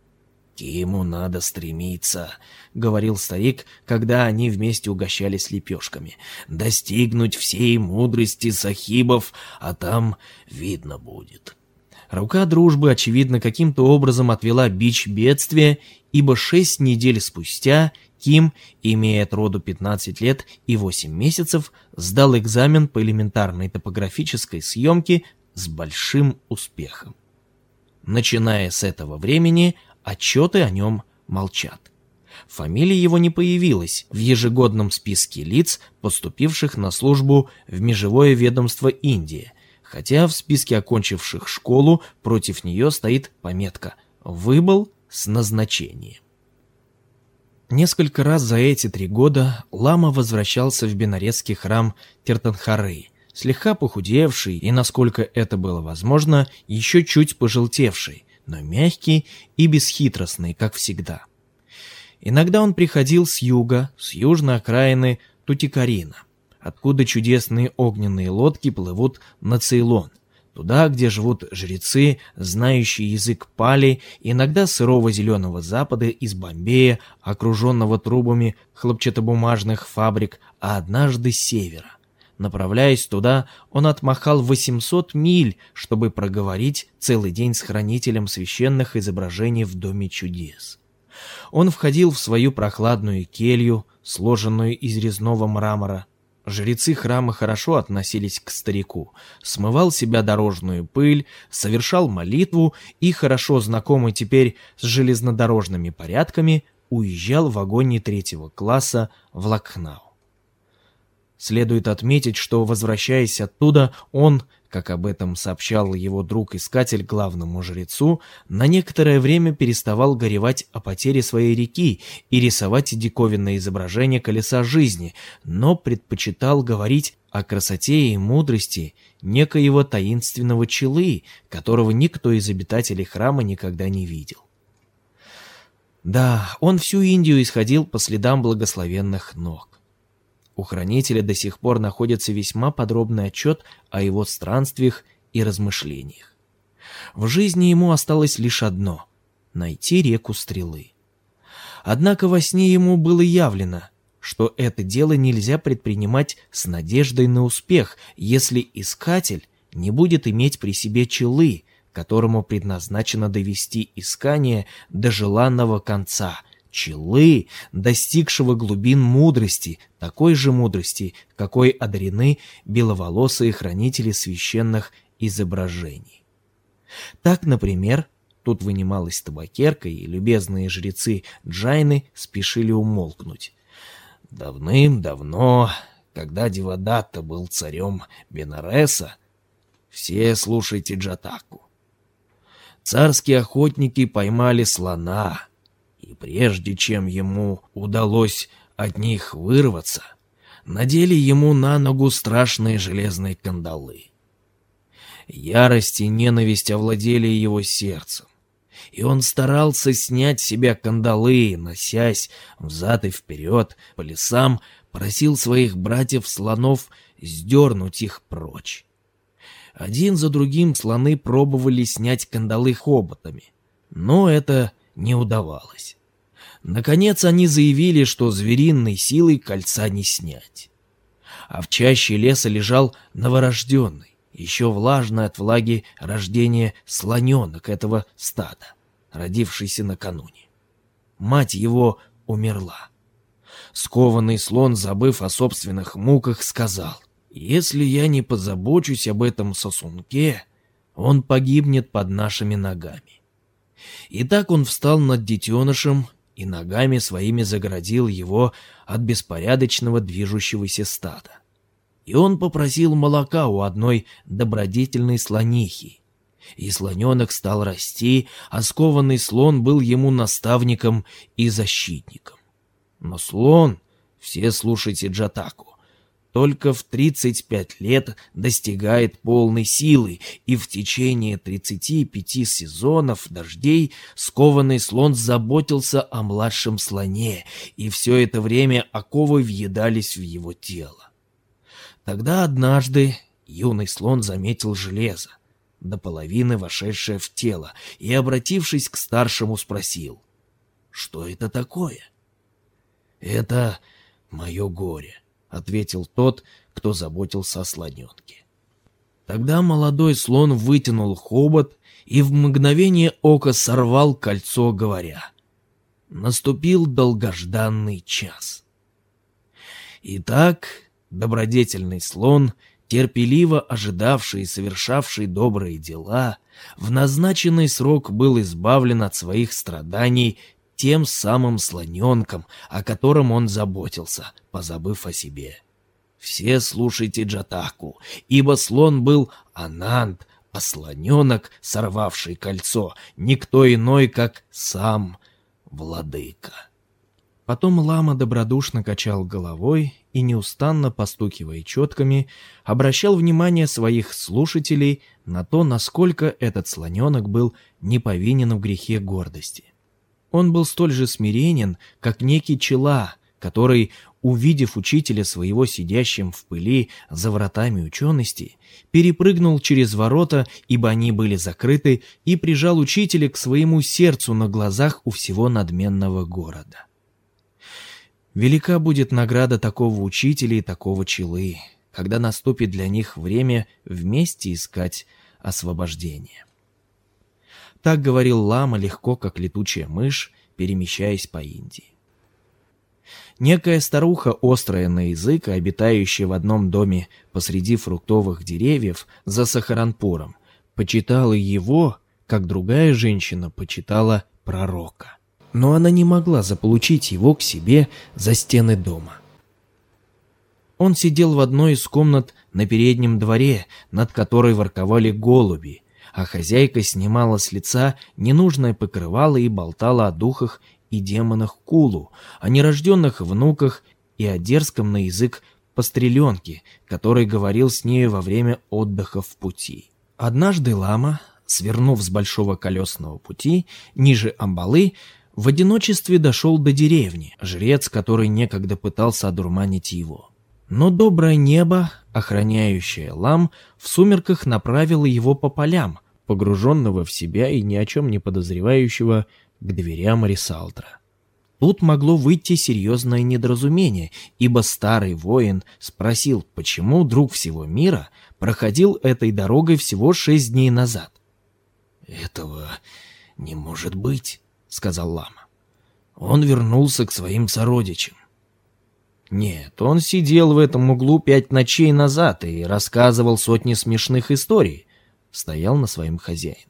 Speaker 1: «Киму надо стремиться», — говорил старик, когда они вместе угощались лепешками, «достигнуть всей мудрости сахибов, а там видно будет». Рука дружбы, очевидно, каким-то образом отвела бич бедствия, ибо 6 недель спустя Ким, имея от роду 15 лет и 8 месяцев, сдал экзамен по элементарной топографической съемке с большим успехом. Начиная с этого времени, отчеты о нем молчат. Фамилия его не появилась в ежегодном списке лиц, поступивших на службу в межевое ведомство Индии, хотя в списке окончивших школу против нее стоит пометка «Выбыл с назначением». Несколько раз за эти 3 года лама возвращался в бенаресский храм Тиртанхары, слегка похудевший и, насколько это было возможно, еще чуть пожелтевший, но мягкий и бесхитростный, как всегда. Иногда он приходил с юга, с южной окраины Тутикарина, откуда чудесные огненные лодки плывут на Цейлон, туда, где живут жрецы, знающие язык пали, иногда сырого зеленого запада из Бомбея, окруженного трубами хлопчатобумажных фабрик, а однажды с севера. Направляясь туда, он отмахал 800 миль, чтобы проговорить целый день с хранителем священных изображений в Доме чудес. Он входил в свою прохладную келью, сложенную из резного мрамора. Жрецы храма хорошо относились к старику, смывал с себя дорожную пыль, совершал молитву и, хорошо знакомый теперь с железнодорожными порядками, уезжал в вагоне 3-го класса в Лакхнау. Следует отметить, что, возвращаясь оттуда, он, как об этом сообщал его друг-искатель главному жрецу, на некоторое время переставал горевать о потере своей реки и рисовать диковинное изображение колеса жизни, но предпочитал говорить о красоте и мудрости некоего таинственного челы, которого никто из обитателей храма никогда не видел. Да, он всю Индию исходил по следам благословенных ног. У хранителя до сих пор находится весьма подробный отчет о его странствиях и размышлениях. В жизни ему осталось лишь одно — найти реку Стрелы. Однако во сне ему было явлено, что это дело нельзя предпринимать с надеждой на успех, если искатель не будет иметь при себе челы, которому предназначено довести искание до желанного конца, челы, достигшего глубин мудрости, такой же мудрости, какой одарены беловолосые хранители священных изображений. Так, например, тут вынималась табакерка, и любезные жрецы Джайны спешили умолкнуть. Давным-давно, когда Девадатта был царем Бенареса, все слушайте Джатаку. Царские охотники поймали слона, и прежде чем ему удалось от них вырваться, надели ему на ногу страшные железные кандалы. Ярость и ненависть овладели его сердцем, и он старался снять с себя кандалы, носясь взад и вперед по лесам, просил своих братьев-слонов сдернуть их прочь. Один за другим слоны пробовали снять кандалы хоботами, но это не удавалось. Наконец они заявили, что звериной силой кольца не снять. А в чаще леса лежал новорожденный, еще влажный от влаги рождения слоненок этого стада, родившийся накануне. Мать его умерла. Скованный слон, забыв о собственных муках, сказал: «Если я не позабочусь об этом сосунке, он погибнет под нашими ногами». И так он встал над детенышем и ногами своими загородил его от беспорядочного движущегося стада. И он попросил молока у одной добродетельной слонихи. И слоненок стал расти, а скованный слон был ему наставником и защитником. Но слон, все слушайте Джатаку, только в 35 лет достигает полной силы, и в течение 35 сезонов дождей скованный слон заботился о младшем слоне, и все это время оковы въедались в его тело. Тогда однажды юный слон заметил железо, до половины вошедшее в тело, и, обратившись к старшему, спросил: «Что это такое?» «Это мое горе», — ответил тот, кто заботился о слоненке. Тогда молодой слон вытянул хобот и в мгновение ока сорвал кольцо, говоря: «Наступил долгожданный час». Итак, добродетельный слон, терпеливо ожидавший и совершавший добрые дела, в назначенный срок был избавлен от своих страданий тем самым слоненком, о котором он заботился, позабыв о себе. Все слушайте Джатаку, ибо слон был Ананд, а слоненок, сорвавший кольцо, никто иной, как сам владыка. Потом лама добродушно качал головой и, неустанно постукивая четками, обращал внимание своих слушателей на то, насколько этот слоненок был не повинен в грехе гордости. Он был столь же смиренен, как некий чела, который, увидев учителя своего сидящим в пыли за вратами учености, перепрыгнул через ворота, ибо они были закрыты, и прижал учителя к своему сердцу на глазах у всего надменного города. Велика будет награда такого учителя и такого челы, когда наступит для них время вместе искать освобождение. Так говорил лама легко, как летучая мышь, перемещаясь по Индии. Некая старуха, острая на язык, обитающая в одном доме посреди фруктовых деревьев за Сахаранпуром, почитала его, как другая женщина почитала пророка. Но она не могла заполучить его к себе за стены дома. Он сидел в одной из комнат на переднем дворе, над которой ворковали голуби, а хозяйка снимала с лица ненужное покрывало и болтала о духах и демонах Кулу, о нерожденных внуках и о дерзком на язык постреленке, который говорил с нею во время отдыха в пути. Однажды лама, свернув с большого колесного пути ниже Амбалы, в одиночестве дошел до деревни, жрец, который некогда пытался одурманить его. Но доброе небо, охраняющее лам, в сумерках направило его по полям, погруженного в себя и ни о чем не подозревающего, к дверям Рисалдра. Тут могло выйти серьезное недоразумение, ибо старый воин спросил, почему друг всего мира проходил этой дорогой всего 6 дней назад. «Этого не может быть», — сказал лама. «Он вернулся к своим сородичам». «Нет, он сидел в этом углу 5 ночей назад и рассказывал сотни смешных историй», — стоял на своем хозяин.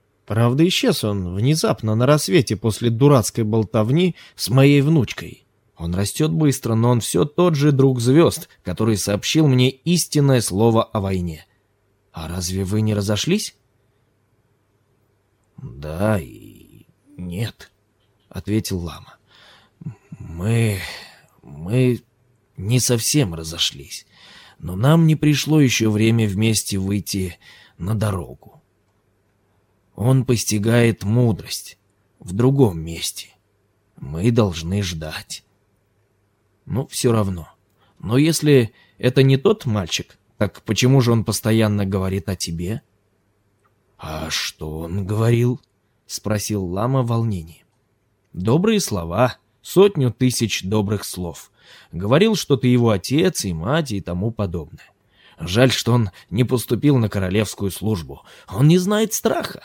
Speaker 1: «Правда, исчез он внезапно на рассвете после дурацкой болтовни с моей внучкой. Он растет быстро, но он все тот же друг звезд, который сообщил мне истинное слово о войне. А разве вы не разошлись? Да и нет, ответил лама. Мы не совсем разошлись, но нам не пришло еще время вместе выйти на дорогу. Он постигает мудрость в другом месте. Мы должны ждать. Ну, все равно. Но если это не тот мальчик, так почему же он постоянно говорит о тебе? А что он говорил? Спросил лама в волнении. Добрые слова, 100 000 добрых слов. Говорил, что ты его отец и мать и тому подобное. Жаль, что он не поступил на королевскую службу. Он не знает страха.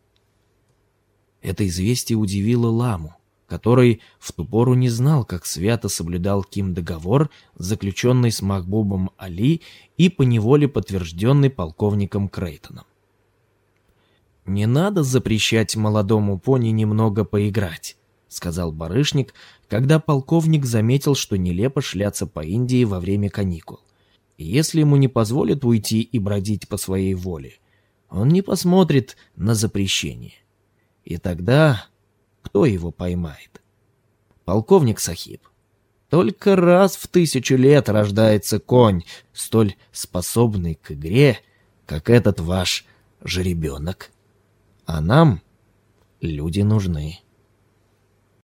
Speaker 1: Это известие удивило ламу, который в ту пору не знал, как свято соблюдал Ким договор, заключенный с Махбубом Али и поневоле подтвержденный полковником Крейтоном. «Не надо запрещать молодому пони немного поиграть», — сказал барышник, когда полковник заметил, что нелепо шляться по Индии во время каникул. Если ему не позволят уйти и бродить по своей воле, он не посмотрит на запрещение. И тогда кто его поймает? Полковник Сахиб, только раз в 1000 лет рождается конь, столь способный к игре, как этот ваш жеребенок. А нам люди нужны.